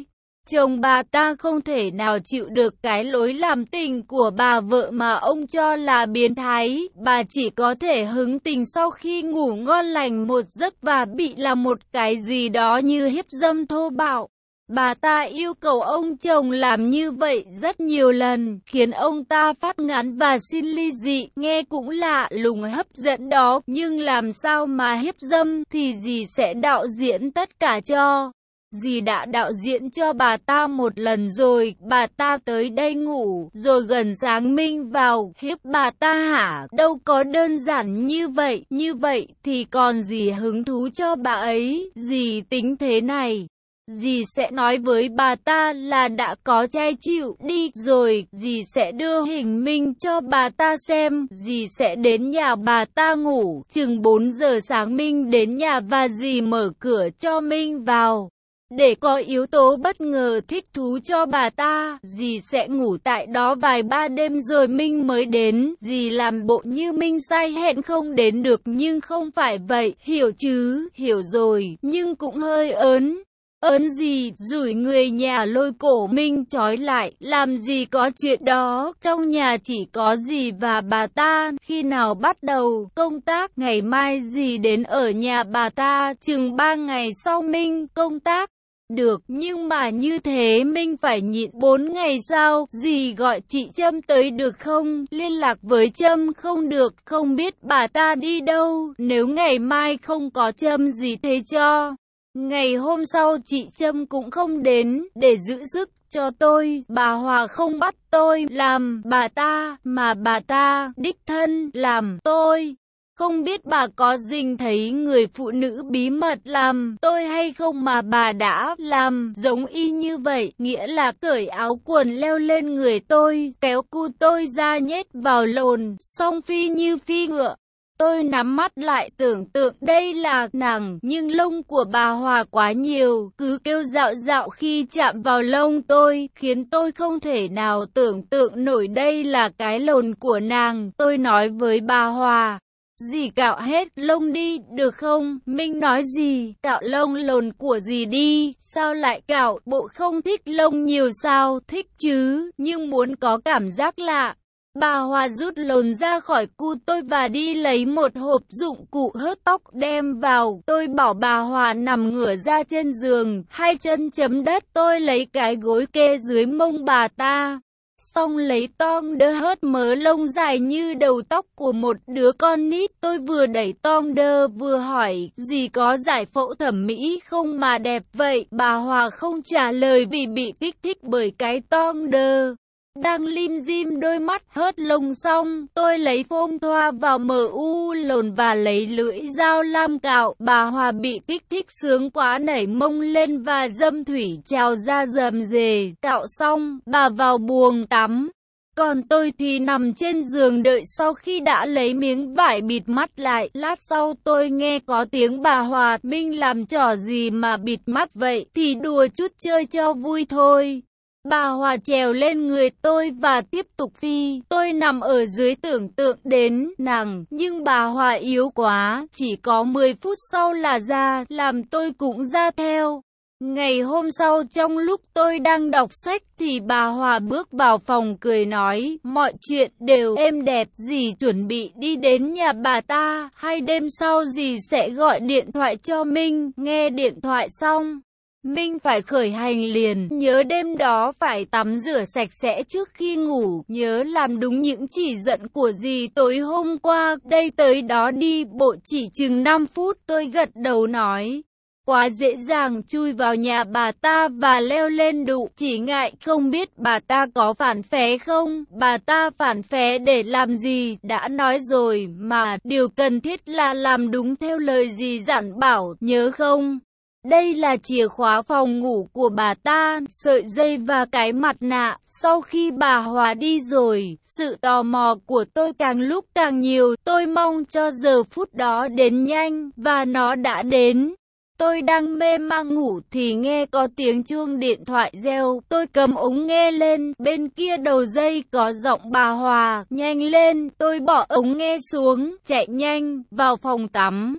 Chồng bà ta không thể nào chịu được cái lối làm tình của bà vợ mà ông cho là biến thái. Bà chỉ có thể hứng tình sau khi ngủ ngon lành một giấc và bị làm một cái gì đó như hiếp dâm thô bạo. Bà ta yêu cầu ông chồng làm như vậy rất nhiều lần, khiến ông ta phát ngán và xin ly dị. Nghe cũng lạ lùng hấp dẫn đó, nhưng làm sao mà hiếp dâm thì dì sẽ đạo diễn tất cả cho. Dì đã đạo diễn cho bà ta một lần rồi, bà ta tới đây ngủ, rồi gần sáng minh vào, hiếp bà ta hả? Đâu có đơn giản như vậy, như vậy thì còn gì hứng thú cho bà ấy, dì tính thế này. Dì sẽ nói với bà ta là đã có trai chịu đi rồi, dì sẽ đưa hình minh cho bà ta xem, dì sẽ đến nhà bà ta ngủ, chừng bốn giờ sáng Minh đến nhà và dì mở cửa cho Minh vào. Để có yếu tố bất ngờ thích thú cho bà ta, dì sẽ ngủ tại đó vài ba đêm rồi Minh mới đến. Dì làm bộ như Minh say hẹn không đến được nhưng không phải vậy, hiểu chứ, hiểu rồi, nhưng cũng hơi ớn. Ớn gì, rủi người nhà lôi cổ Minh trói lại, làm gì có chuyện đó, trong nhà chỉ có dì và bà ta. Khi nào bắt đầu công tác, ngày mai dì đến ở nhà bà ta, chừng ba ngày sau Minh công tác. Được, nhưng mà như thế Minh phải nhịn bốn ngày sao? Dì gọi chị Trâm tới được không? Liên lạc với Trâm không được, không biết bà ta đi đâu. Nếu ngày mai không có Trâm gì thế cho. Ngày hôm sau chị Trâm cũng không đến, để giữ sức cho tôi. Bà Hòa không bắt tôi làm bà ta, mà bà ta đích thân làm tôi. Không biết bà có dình thấy người phụ nữ bí mật làm tôi hay không mà bà đã làm giống y như vậy, nghĩa là cởi áo quần leo lên người tôi, kéo cu tôi ra nhét vào lồn, xong phi như phi ngựa. Tôi nắm mắt lại tưởng tượng đây là nàng, nhưng lông của bà Hòa quá nhiều, cứ kêu dạo dạo khi chạm vào lông tôi, khiến tôi không thể nào tưởng tượng nổi đây là cái lồn của nàng. Tôi nói với bà Hòa, dì cạo hết lông đi, được không? Minh nói gì? Cạo lông lồn của dì đi, sao lại cạo? Bộ không thích lông nhiều sao? Thích chứ, nhưng muốn có cảm giác lạ. Bà Hòa rút lồn ra khỏi cu tôi và đi lấy một hộp dụng cụ hớt tóc đem vào. Tôi bảo bà Hòa nằm ngửa ra trên giường, hai chân chấm đất. Tôi lấy cái gối kê dưới mông bà ta. Xong lấy tong đơ hớt mớ lông dài như đầu tóc của một đứa con nít. Tôi vừa đẩy tong đơ vừa hỏi, dì có giải phẫu thẩm mỹ không mà đẹp vậy? Bà Hòa không trả lời vì bị kích thích bởi cái tong đơ. Đang lim dim đôi mắt hớt lông xong, tôi lấy phôm thoa vào mờ u lồn và lấy lưỡi dao lam cạo. Bà Hòa bị kích thích sướng quá nảy mông lên và dâm thủy trào ra rầm rề. Cạo xong, bà vào buồng tắm. Còn tôi thì nằm trên giường đợi sau khi đã lấy miếng vải bịt mắt lại. Lát sau tôi nghe có tiếng bà Hòa, Minh làm trò gì mà bịt mắt vậy? Thì đùa chút chơi cho vui thôi. Bà Hòa trèo lên người tôi và tiếp tục phi. Tôi nằm ở dưới tưởng tượng đến nàng, nhưng bà Hòa yếu quá, chỉ có mười phút sau là ra, làm tôi cũng ra theo. Ngày hôm sau trong lúc tôi đang đọc sách thì bà Hòa bước vào phòng cười nói, mọi chuyện đều êm đẹp, dì chuẩn bị đi đến nhà bà ta, hai đêm sau dì sẽ gọi điện thoại cho Minh. Nghe điện thoại xong, Minh phải khởi hành liền, nhớ đêm đó phải tắm rửa sạch sẽ trước khi ngủ, nhớ làm đúng những chỉ dẫn của dì tối hôm qua, đây tới đó đi bộ chỉ chừng năm phút. Tôi gật đầu nói, quá dễ dàng chui vào nhà bà ta và leo lên đụ, chỉ ngại không biết bà ta có phản phé không. Bà ta phản phé để làm gì, đã nói rồi mà, điều cần thiết là làm đúng theo lời dì dặn bảo, nhớ không? Đây là chìa khóa phòng ngủ của bà ta, sợi dây và cái mặt nạ. Sau khi bà Hòa đi rồi, sự tò mò của tôi càng lúc càng nhiều. Tôi mong cho giờ phút đó đến nhanh, và nó đã đến. Tôi đang mê man ngủ thì nghe có tiếng chuông điện thoại reo. Tôi cầm ống nghe lên, bên kia đầu dây có giọng bà Hòa, nhanh lên. Tôi bỏ ống nghe xuống, chạy nhanh vào phòng tắm.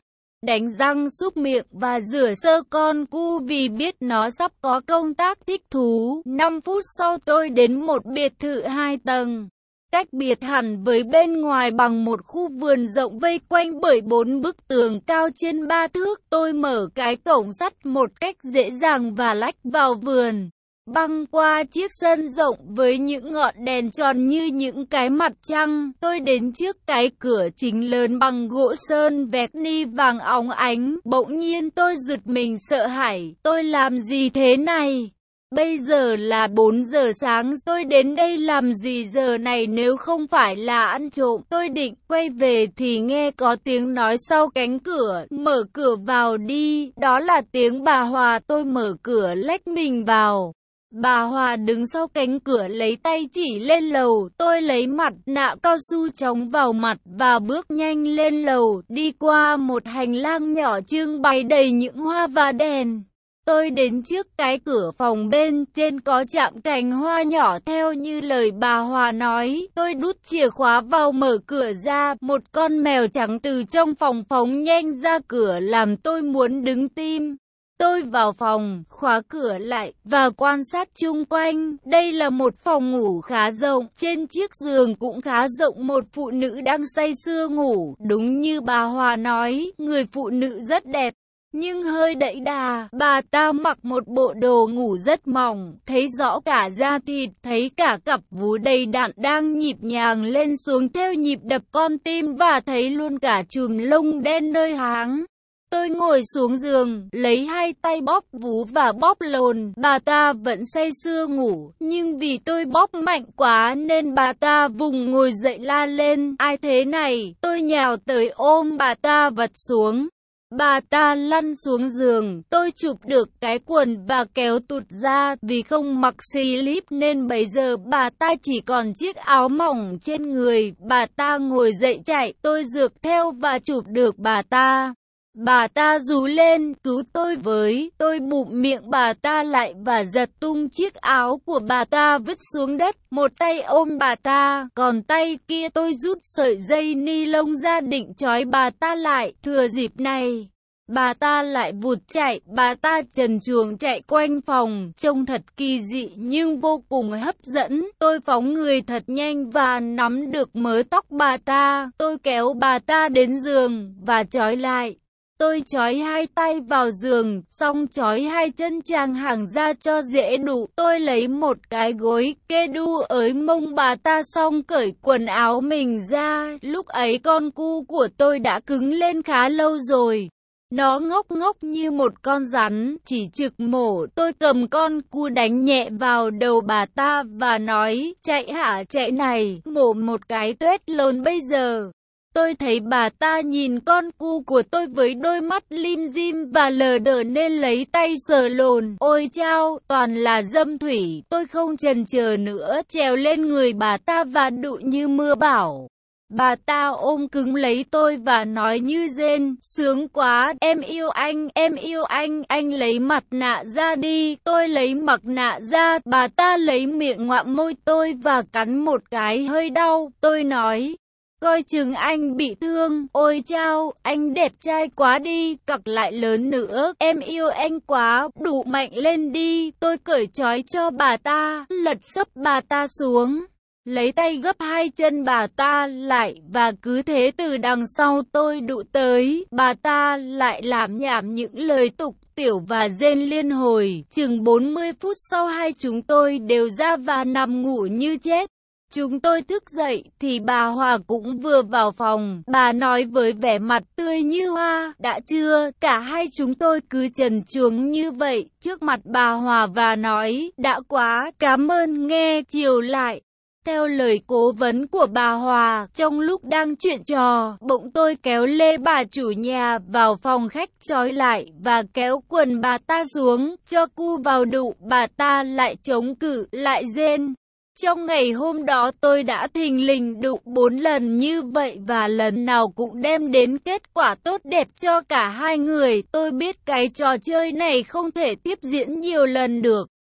đánh răng súc miệng và rửa sơ con cu vì biết nó sắp có công tác thích thú. năm phút sau tôi đến một biệt thự hai tầng, cách biệt hẳn với bên ngoài bằng một khu vườn rộng vây quanh bởi bốn bức tường cao trên ba thước. Tôi mở cái cổng sắt một cách dễ dàng và lách vào vườn, băng qua chiếc sân rộng với những ngọn đèn tròn như những cái mặt trăng. Tôi đến trước cái cửa chính lớn bằng gỗ sơn vẹt ni vàng óng ánh. Bỗng nhiên tôi giật mình sợ hãi. Tôi làm gì thế này? Bây giờ là bốn giờ sáng, tôi đến đây làm gì giờ này nếu không phải là ăn trộm? Tôi định quay về thì nghe có tiếng nói sau cánh cửa, mở cửa vào đi. Đó là tiếng bà Hòa. Tôi mở cửa lách mình vào. Bà Hòa đứng sau cánh cửa lấy tay chỉ lên lầu. Tôi lấy mặt nạ cao su chóng vào mặt và bước nhanh lên lầu, đi qua một hành lang nhỏ trưng bày đầy những hoa và đèn. Tôi đến trước cái cửa phòng bên trên có chạm cành hoa nhỏ theo như lời bà Hòa nói. Tôi đút chìa khóa vào mở cửa ra. Một con mèo trắng từ trong phòng phóng nhanh ra cửa làm tôi muốn đứng tim. Tôi vào phòng, khóa cửa lại và quan sát chung quanh. Đây là một phòng ngủ khá rộng, trên chiếc giường cũng khá rộng. Một phụ nữ đang say sưa ngủ. Đúng như bà Hòa nói, người phụ nữ rất đẹp, nhưng hơi đẫy đà. Bà ta mặc một bộ đồ ngủ rất mỏng, thấy rõ cả da thịt, thấy cả cặp vú đầy đặn đang nhịp nhàng lên xuống theo nhịp đập con tim và thấy luôn cả chùm lông đen nơi háng. Tôi ngồi xuống giường, lấy hai tay bóp vú và bóp lồn. Bà ta vẫn say sưa ngủ, nhưng vì tôi bóp mạnh quá nên bà ta vùng ngồi dậy la lên. Ai thế này? Tôi nhào tới ôm bà ta vật xuống. Bà ta lăn xuống giường. Tôi chụp được cái quần và kéo tụt ra. Vì không mặc slip nên bây giờ bà ta chỉ còn chiếc áo mỏng trên người. Bà ta ngồi dậy chạy. Tôi rượt theo và chụp được bà ta. Bà ta rú lên, cứu tôi với. Tôi bụm miệng bà ta lại và giật tung chiếc áo của bà ta vứt xuống đất. Một tay ôm bà ta, còn tay kia tôi rút sợi dây ni lông ra định trói bà ta lại. Thừa dịp này, bà ta lại vụt chạy. Bà ta trần truồng chạy quanh phòng, trông thật kỳ dị nhưng vô cùng hấp dẫn. Tôi phóng người thật nhanh và nắm được mớ tóc bà ta. Tôi kéo bà ta đến giường và trói lại. Tôi trói hai tay vào giường, xong trói hai chân chàng hàng ra cho dễ đủ. Tôi lấy một cái gối kê đu ới mông bà ta xong cởi quần áo mình ra. Lúc ấy con cu của tôi đã cứng lên khá lâu rồi. Nó ngốc ngốc như một con rắn, chỉ trực mổ. Tôi cầm con cu đánh nhẹ vào đầu bà ta và nói, chạy hả chạy này, mổ một cái tuét lồn bây giờ. Tôi thấy bà ta nhìn con cu của tôi với đôi mắt lim dim và lờ đờ nên lấy tay sờ lồn. Ôi chao, toàn là dâm thủy. Tôi không chần chờ nữa, trèo lên người bà ta và đụ như mưa bão. Bà ta ôm cứng lấy tôi và nói như rên, sướng quá, em yêu anh, em yêu anh, anh lấy mặt nạ ra đi. Tôi lấy mặt nạ ra, bà ta lấy miệng ngoạm môi tôi và cắn một cái hơi đau. Tôi nói, coi chừng anh bị thương. Ôi chao, anh đẹp trai quá đi, cặc lại lớn nữa, em yêu anh quá, đủ mạnh lên đi. Tôi cởi trói cho bà ta, lật sấp bà ta xuống, lấy tay gấp hai chân bà ta lại và cứ thế từ đằng sau tôi đụ tới. Bà ta lại làm nhảm những lời tục tiểu và rên liên hồi. Chừng bốn mươi phút sau hai chúng tôi đều ra và nằm ngủ như chết. Chúng tôi thức dậy thì bà Hòa cũng vừa vào phòng. Bà nói với vẻ mặt tươi như hoa, đã chưa? Cả hai chúng tôi cứ trần truồng như vậy trước mặt bà Hòa và nói, đã quá, cảm ơn nghe. Chiều lại, theo lời cố vấn của bà Hòa, trong lúc đang chuyện trò, bỗng tôi kéo lê bà chủ nhà vào phòng khách trói lại và kéo quần bà ta xuống, cho cu vào đụ. Bà ta lại chống cự, lại rên. Trong ngày hôm đó tôi đã thình lình đụng bốn lần như vậy và lần nào cũng đem đến kết quả tốt đẹp cho cả hai người. Tôi biết cái trò chơi này không thể tiếp diễn nhiều lần được.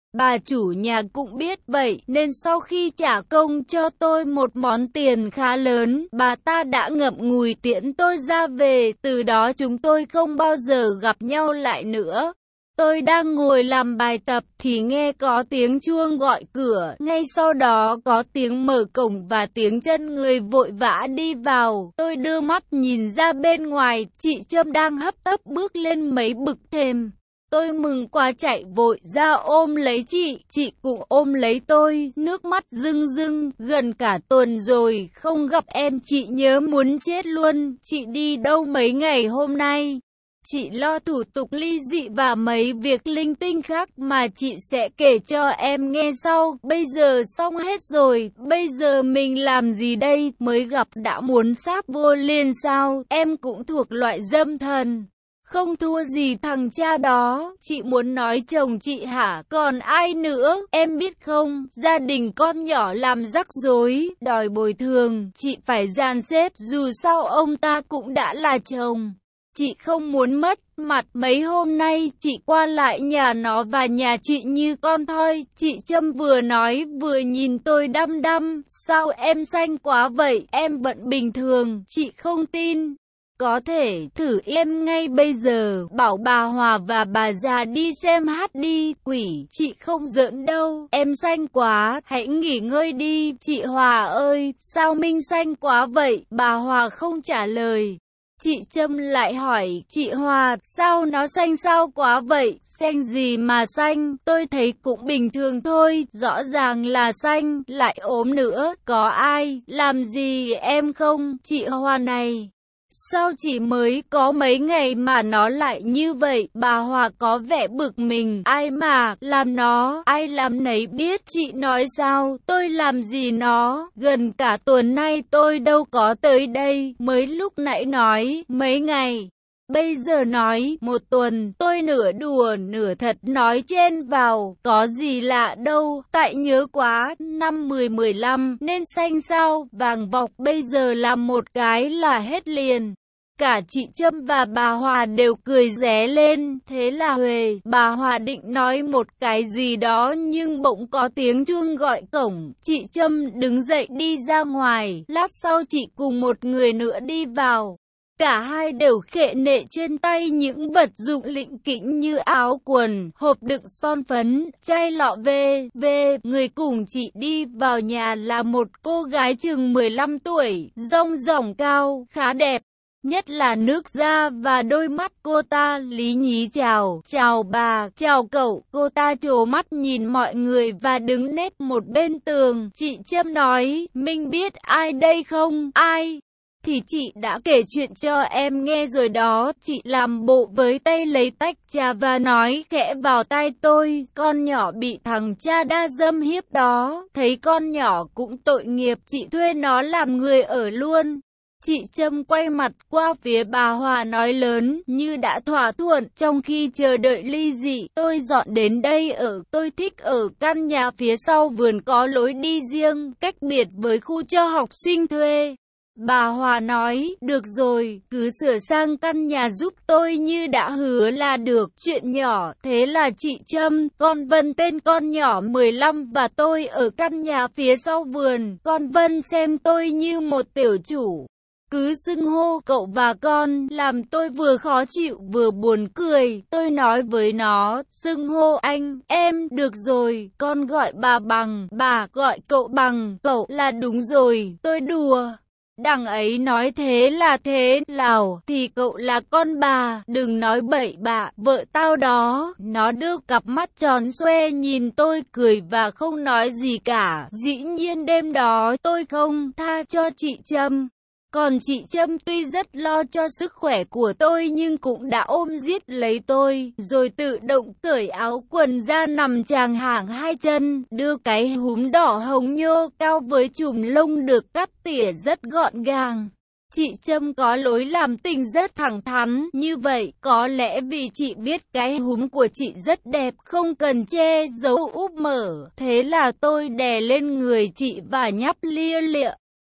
Bà chủ nhà cũng biết vậy, nên sau khi trả công cho tôi một món tiền khá lớn, bà ta đã ngậm ngùi tiễn tôi ra về, từ đó chúng tôi không bao giờ gặp nhau lại nữa. Tôi đang ngồi làm bài tập thì nghe có tiếng chuông gọi cửa, ngay sau đó có tiếng mở cổng và tiếng chân người vội vã đi vào. Tôi đưa mắt nhìn ra bên ngoài, chị Trâm đang hấp tấp bước lên mấy bậc thềm. Tôi mừng quá chạy vội ra ôm lấy chị, chị cũng ôm lấy tôi, nước mắt rưng rưng, gần cả tuần rồi, không gặp em chị nhớ muốn chết luôn, chị đi đâu mấy ngày hôm nay? Chị lo thủ tục ly dị và mấy việc linh tinh khác mà chị sẽ kể cho em nghe sau, bây giờ xong hết rồi, bây giờ mình làm gì đây, mới gặp đã muốn sáp vô liền sao, em cũng thuộc loại dâm thần. Không thua gì thằng cha đó, chị muốn nói chồng chị hả, còn ai nữa, em biết không, gia đình con nhỏ làm rắc rối, đòi bồi thường, chị phải dàn xếp, dù sao ông ta cũng đã là chồng. Chị không muốn mất mặt, mấy hôm nay chị qua lại nhà nó và nhà chị như con thoi, chị Trâm vừa nói vừa nhìn tôi đăm đăm, sao em xanh quá vậy, em vẫn bình thường, chị không tin. Có thể thử em ngay bây giờ, bảo bà Hòa và bà già đi xem hát đi, quỷ, chị không giỡn đâu, em xanh quá, hãy nghỉ ngơi đi, chị Hòa ơi, sao Minh xanh quá vậy, bà Hòa không trả lời. Chị Trâm lại hỏi, chị Hòa, sao nó xanh sao quá vậy, xanh gì mà xanh, tôi thấy cũng bình thường thôi, rõ ràng là xanh, lại ốm nữa, có ai, làm gì em không, chị Hòa này. Sao chỉ mới có mấy ngày mà nó lại như vậy, bà Hòa có vẻ bực mình, ai mà, làm nó, ai làm nấy biết, chị nói sao, tôi làm gì nó, gần cả tuần nay tôi đâu có tới đây, mới lúc nãy nói, mấy ngày. Bây giờ nói, một tuần, tôi nửa đùa, nửa thật nói chen vào, có gì lạ đâu, tại nhớ quá, năm mười mười lăm, nên xanh sao, vàng vọc bây giờ làm một cái là hết liền. Cả chị Trâm và bà Hòa đều cười ré lên, thế là Huệ, bà Hòa định nói một cái gì đó nhưng bỗng có tiếng chuông gọi cổng, chị Trâm đứng dậy đi ra ngoài, lát sau chị cùng một người nữa đi vào. Cả hai đều khệ nệ trên tay những vật dụng lỉnh kỉnh như áo quần, hộp đựng son phấn, chai lọ về, về. Người cùng chị đi vào nhà là một cô gái chừng mười lăm tuổi, rong ròng cao, khá đẹp. Nhất là nước da và đôi mắt cô ta lý nhí chào, chào bà, chào cậu. Cô ta trố mắt nhìn mọi người và đứng nép một bên tường. Chị Trâm nói, Minh biết ai đây không? Ai? Thì chị đã kể chuyện cho em nghe rồi đó. Chị làm bộ với tay lấy tách trà và nói khẽ vào tai tôi, con nhỏ bị thằng cha đa dâm hiếp đó. Thấy con nhỏ cũng tội nghiệp, chị thuê nó làm người ở luôn. Chị Trâm quay mặt qua phía bà Hòa nói lớn như đã thỏa thuận, trong khi chờ đợi ly dị, tôi dọn đến đây ở, tôi thích ở căn nhà phía sau vườn có lối đi riêng, cách biệt với khu cho học sinh thuê. Bà Hòa nói, được rồi, cứ sửa sang căn nhà giúp tôi như đã hứa là được, chuyện nhỏ. Thế là chị Trâm, con Vân tên con nhỏ mười lăm và tôi ở căn nhà phía sau vườn, con Vân xem tôi như một tiểu chủ. Cứ xưng hô cậu và con, làm tôi vừa khó chịu vừa buồn cười. Tôi nói với nó, xưng hô anh, em, được rồi, con gọi bà bằng, bà gọi cậu bằng, cậu là đúng rồi, tôi đùa. Đằng ấy nói thế là thế, lào, thì cậu là con bà, đừng nói bậy bạ, vợ tao đó. Nó đưa cặp mắt tròn xoe nhìn tôi cười và không nói gì cả. Dĩ nhiên đêm đó tôi không tha cho chị Trâm. Còn chị Trâm tuy rất lo cho sức khỏe của tôi nhưng cũng đã ôm giết lấy tôi, rồi tự động cởi áo quần ra nằm chàng hảng hai chân, đưa cái húm đỏ hồng nhô cao với chùm lông được cắt tỉa rất gọn gàng. Chị Trâm có lối làm tình rất thẳng thắn, như vậy có lẽ vì chị biết cái húm của chị rất đẹp, không cần che giấu úp mở, thế là tôi đè lên người chị và nhắp lia lịa.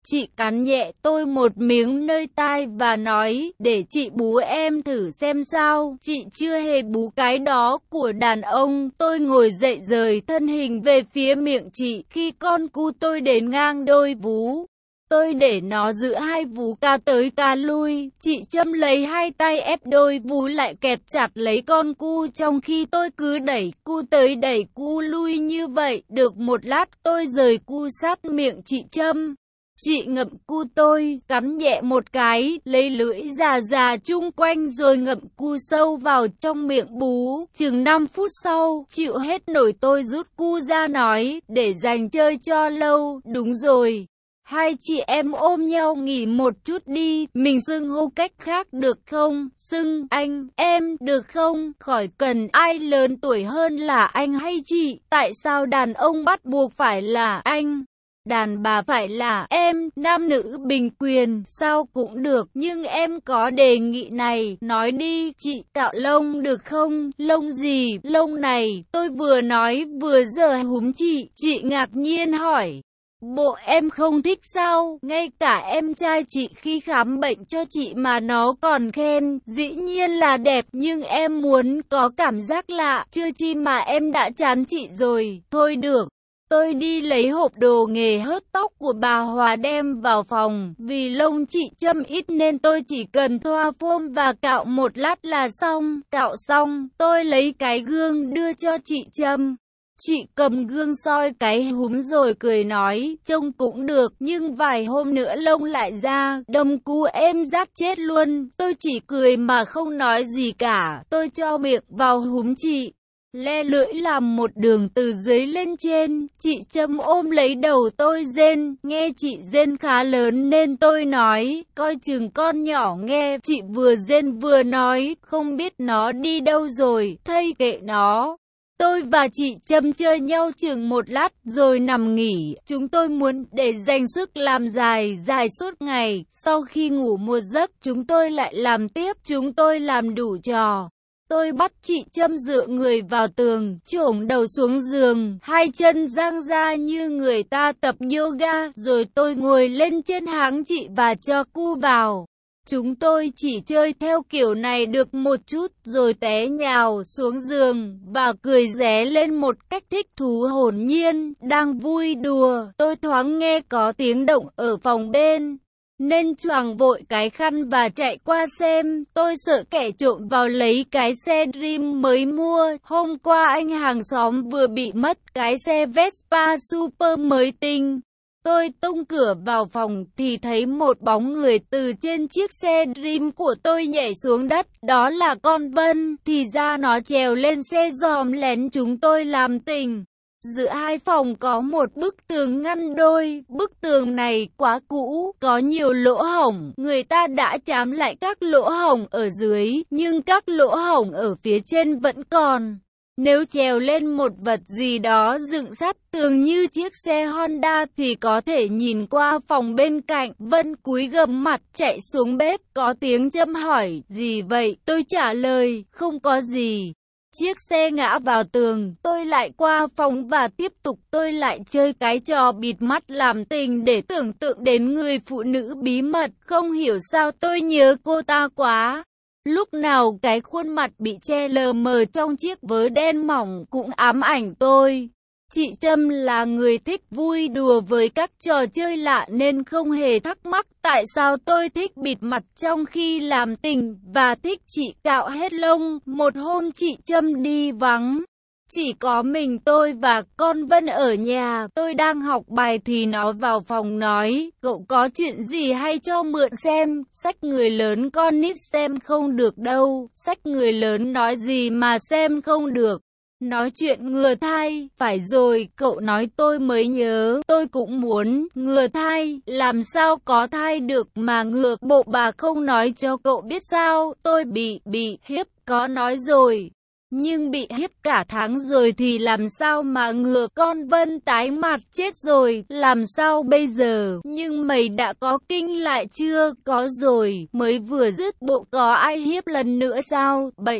Chị cắn nhẹ tôi một miếng nơi tai và nói, để chị bú em thử xem sao. Chị chưa hề bú cái đó của đàn ông. Tôi ngồi dậy rời thân hình về phía miệng chị. Khi con cu tôi đến ngang đôi vú, tôi để nó giữ hai vú ca tới ca lui. Chị Trâm lấy hai tay ép đôi vú lại kẹp chặt lấy con cu, trong khi tôi cứ đẩy cu tới đẩy cu lui như vậy. Được một lát tôi rời cu sát miệng chị Trâm. Chị ngậm cu tôi, cắn nhẹ một cái, lấy lưỡi già già chung quanh rồi ngậm cu sâu vào trong miệng bú. Chừng năm phút sau, chịu hết nổi tôi rút cu ra nói, để dành chơi cho lâu. Đúng rồi. Hai chị em ôm nhau nghỉ một chút đi, mình xưng hô cách khác được không? Xưng anh, em, được không? Khỏi cần ai lớn tuổi hơn là anh hay chị. Tại sao đàn ông bắt buộc phải là anh? Đàn bà phải là em, nam nữ bình quyền, sao cũng được, nhưng em có đề nghị này, nói đi, chị cạo lông được không? Lông gì? Lông này, tôi vừa nói vừa giờ húm chị, chị ngạc nhiên hỏi. Bộ em không thích sao? Ngay cả em trai chị khi khám bệnh cho chị mà nó còn khen, dĩ nhiên là đẹp, nhưng em muốn có cảm giác lạ, chưa chi mà em đã chán chị rồi, thôi được. Tôi đi lấy hộp đồ nghề hớt tóc của bà Hòa đem vào phòng, vì lông chị Trâm ít nên tôi chỉ cần thoa phôm và cạo một lát là xong. Cạo xong, tôi lấy cái gương đưa cho chị Trâm. Chị cầm gương soi cái húm rồi cười nói, trông cũng được, nhưng vài hôm nữa lông lại ra, đâm cu em rát chết luôn. Tôi chỉ cười mà không nói gì cả, tôi cho miệng vào húm chị. Le lưỡi làm một đường từ dưới lên trên, chị Trâm ôm lấy đầu tôi rên, nghe chị rên khá lớn nên tôi nói, coi chừng con nhỏ nghe, chị vừa rên vừa nói, không biết nó đi đâu rồi, thây kệ nó. Tôi và chị Trâm chơi nhau chừng một lát rồi nằm nghỉ, chúng tôi muốn để dành sức làm dài dài suốt ngày, sau khi ngủ một giấc chúng tôi lại làm tiếp, chúng tôi làm đủ trò. Tôi bắt chị Trâm dựa người vào tường, chổng đầu xuống giường, hai chân dang ra như người ta tập yoga, rồi tôi ngồi lên trên háng chị và cho cu vào. Chúng tôi chỉ chơi theo kiểu này được một chút, rồi té nhào xuống giường, và cười ré lên một cách thích thú hồn nhiên, đang vui đùa. Tôi thoáng nghe có tiếng động ở phòng bên, nên choàng vội cái khăn và chạy qua xem. Tôi sợ kẻ trộm vào lấy cái xe Dream mới mua. Hôm qua anh hàng xóm vừa bị mất cái xe Vespa Super mới tinh. Tôi tung cửa vào phòng thì thấy một bóng người từ trên chiếc xe Dream của tôi nhảy xuống đất. Đó là con Vân, thì ra nó trèo lên xe dòm lén chúng tôi làm tình. Giữa hai phòng có một bức tường ngăn đôi, bức tường này quá cũ, có nhiều lỗ hổng, người ta đã chám lại các lỗ hổng ở dưới, nhưng các lỗ hổng ở phía trên vẫn còn. Nếu trèo lên một vật gì đó dựng sát tường như chiếc xe Honda thì có thể nhìn qua phòng bên cạnh. Vân cúi gằm mặt chạy xuống bếp, có tiếng Trâm hỏi, gì vậy? Tôi trả lời, không có gì. Chiếc xe ngã vào tường, tôi lại qua phòng và tiếp tục tôi lại chơi cái trò bịt mắt làm tình để tưởng tượng đến người phụ nữ bí mật. Không hiểu sao tôi nhớ cô ta quá. Lúc nào cái khuôn mặt bị che lờ mờ trong chiếc vớ đen mỏng cũng ám ảnh tôi. Chị Trâm là người thích vui đùa với các trò chơi lạ nên không hề thắc mắc tại sao tôi thích bịt mặt trong khi làm tình và thích chị cạo hết lông. Một hôm chị Trâm đi vắng, chỉ có mình tôi và con Vân ở nhà. Tôi đang học bài thì nó vào phòng nói, cậu có chuyện gì hay cho mượn xem, sách người lớn con nít xem không được đâu. Sách người lớn nói gì mà xem không được? Nói chuyện ngừa thai, phải rồi, cậu nói tôi mới nhớ, tôi cũng muốn ngừa thai, làm sao có thai được mà ngừa, bộ bà không nói cho cậu biết sao, tôi bị, bị hiếp, có nói rồi. Nhưng bị hiếp cả tháng rồi thì làm sao mà ngừa? Con Vân tái mặt, chết rồi, làm sao bây giờ? Nhưng mày đã có kinh lại chưa? Có rồi, mới vừa dứt bộ có ai hiếp lần nữa sao? Bậy.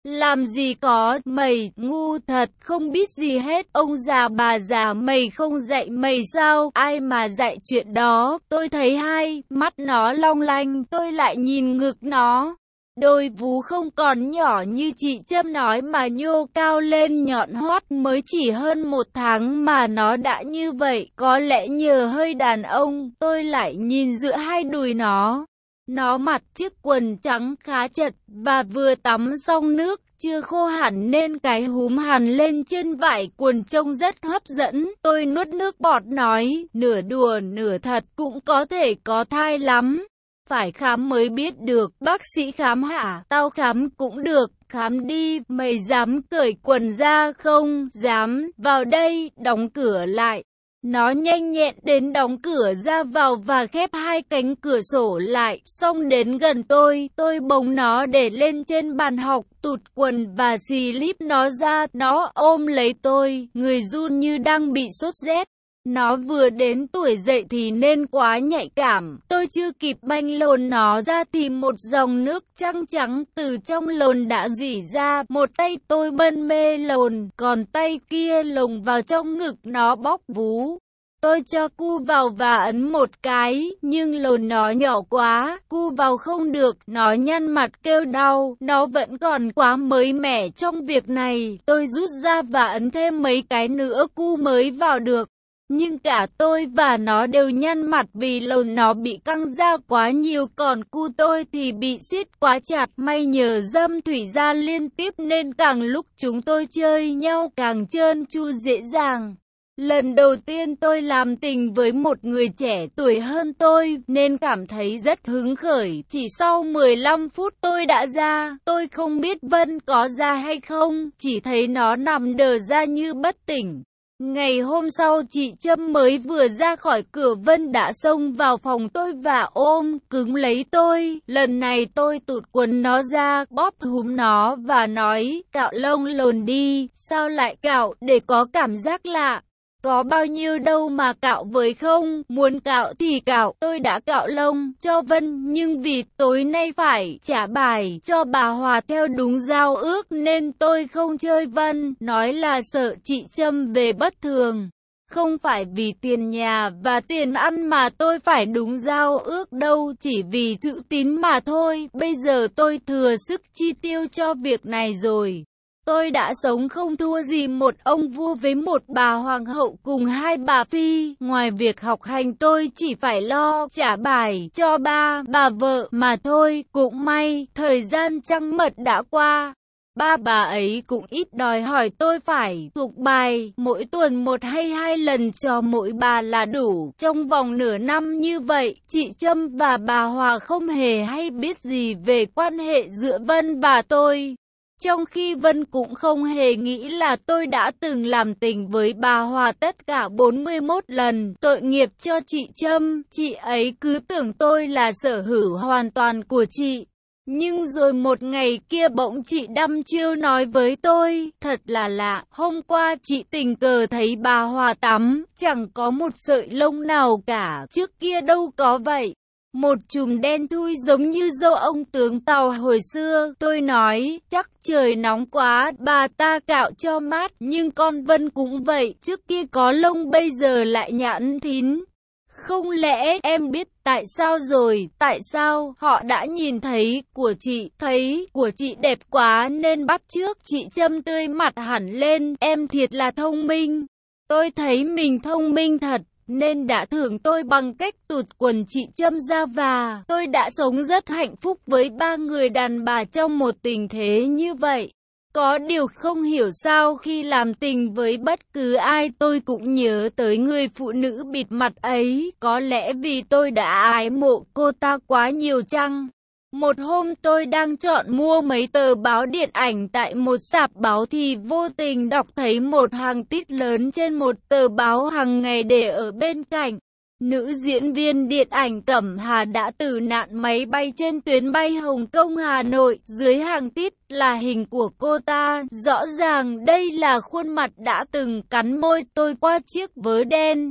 Làm gì có, mày, ngu thật, không biết gì hết, ông già bà già mày không dạy mày sao, ai mà dạy chuyện đó, tôi thấy hay, mắt nó long lanh, tôi lại nhìn ngực nó. Đôi vú không còn nhỏ như chị Trâm nói mà nhô cao lên nhọn hoắt, mới chỉ hơn một tháng mà nó đã như vậy, có lẽ nhờ hơi đàn ông, tôi lại nhìn giữa hai đùi nó. Nó mặc chiếc quần trắng khá chật và vừa tắm xong nước, chưa khô hẳn nên cái húm hằn lên trên vải quần trông rất hấp dẫn. Tôi nuốt nước bọt nói, nửa đùa nửa thật, cũng có thể có thai lắm. Phải khám mới biết được, bác sĩ khám hả? Tao khám cũng được, khám đi, mày dám cởi quần ra không? Dám, vào đây, đóng cửa lại. Nó nhanh nhẹn đến đóng cửa ra vào và khép hai cánh cửa sổ lại, xong đến gần tôi, tôi bồng nó để lên trên bàn học, tụt quần và xì líp nó ra, nó ôm lấy tôi, người run như đang bị sốt rét. Nó vừa đến tuổi dậy thì nên quá nhạy cảm, tôi chưa kịp banh lồn nó ra thì một dòng nước trắng trắng từ trong lồn đã rỉ ra, một tay tôi bân mê lồn, còn tay kia lồng vào trong ngực nó bóc vú. Tôi cho cu vào và ấn một cái, nhưng lồn nó nhỏ quá, cu vào không được, nó nhăn mặt kêu đau, nó vẫn còn quá mới mẻ trong việc này, tôi rút ra và ấn thêm mấy cái nữa cu mới vào được. Nhưng cả tôi và nó đều nhăn mặt vì lồn nó bị căng ra quá nhiều, còn cu tôi thì bị siết quá chặt. May nhờ dâm thủy ra liên tiếp nên càng lúc chúng tôi chơi nhau càng trơn tru dễ dàng. Lần đầu tiên tôi làm tình với một người trẻ tuổi hơn tôi nên cảm thấy rất hứng khởi. Chỉ sau mười lăm phút tôi đã ra. Tôi không biết Vân có ra hay không, chỉ thấy nó nằm đờ ra như bất tỉnh. Ngày hôm sau chị Trâm mới vừa ra khỏi cửa, Vân đã xông vào phòng tôi và ôm cứng lấy tôi. Lần này tôi tụt quần nó ra, bóp húm nó và nói, cạo lông lồn đi. Sao lại cạo? Để có cảm giác lạ. Có bao nhiêu đâu mà cạo với không, muốn cạo thì cạo. Tôi đã cạo lông cho Vân, nhưng vì tối nay phải trả bài cho bà Hòa theo đúng giao ước nên tôi không chơi Vân, nói là sợ chị Trâm về bất thường. Không phải vì tiền nhà và tiền ăn mà tôi phải đúng giao ước đâu, chỉ vì chữ tín mà thôi. Bây giờ tôi thừa sức chi tiêu cho việc này rồi. Tôi đã sống không thua gì một ông vua với một bà hoàng hậu cùng hai bà phi. Ngoài việc học hành tôi chỉ phải lo trả bài cho ba bà vợ mà thôi. Cũng may, thời gian trăng mật đã qua. Ba bà ấy cũng ít đòi hỏi tôi phải thuộc bài mỗi tuần một hay hai lần cho mỗi bà là đủ. Trong vòng nửa năm như vậy, chị Trâm và bà Hòa không hề hay biết gì về quan hệ giữa Vân và tôi. Trong khi Vân cũng không hề nghĩ là tôi đã từng làm tình với bà Hòa tất cả bốn mươi mốt lần. Tội nghiệp cho chị Trâm, chị ấy cứ tưởng tôi là sở hữu hoàn toàn của chị. Nhưng rồi một ngày kia bỗng chị đăm chiêu nói với tôi, thật là lạ, hôm qua chị tình cờ thấy bà Hòa tắm, chẳng có một sợi lông nào cả, trước kia đâu có vậy. Một chùm đen thui giống như dâu ông tướng Tàu hồi xưa. Tôi nói, chắc trời nóng quá, bà ta cạo cho mát, nhưng con Vân cũng vậy, trước kia có lông bây giờ lại nhẵn thín. Không lẽ em biết tại sao rồi, tại sao họ đã nhìn thấy của chị, thấy của chị đẹp quá nên bắt chước. Chị Trâm tươi mặt hẳn lên, em thiệt là thông minh. Tôi thấy mình thông minh thật, nên đã thưởng tôi bằng cách tụt quần chị Trâm ra và tôi đã sống rất hạnh phúc với ba người đàn bà trong một tình thế như vậy. Có điều không hiểu sao khi làm tình với bất cứ ai tôi cũng nhớ tới người phụ nữ bịt mặt ấy, có lẽ vì tôi đã ái mộ cô ta quá nhiều chăng? Một hôm tôi đang chọn mua mấy tờ báo điện ảnh tại một sạp báo thì vô tình đọc thấy một hàng tít lớn trên một tờ báo hàng ngày để ở bên cạnh. Nữ diễn viên điện ảnh Cẩm Hà đã tử nạn máy bay trên tuyến bay Hồng Kông Hà Nội. Dưới hàng tít là hình của cô ta. Rõ ràng đây là khuôn mặt đã từng cắn môi tôi qua chiếc vớ đen.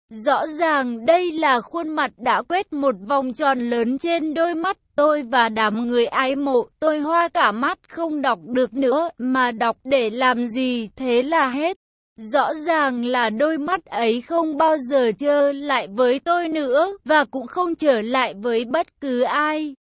Rõ ràng đây là khuôn mặt đã quét một vòng tròn lớn trên đôi mắt tôi và đám người ái mộ. Tôi hoa cả mắt không đọc được nữa, mà đọc để làm gì, thế là hết. Rõ ràng là đôi mắt ấy không bao giờ trở lại với tôi nữa, và cũng không trở lại với bất cứ ai.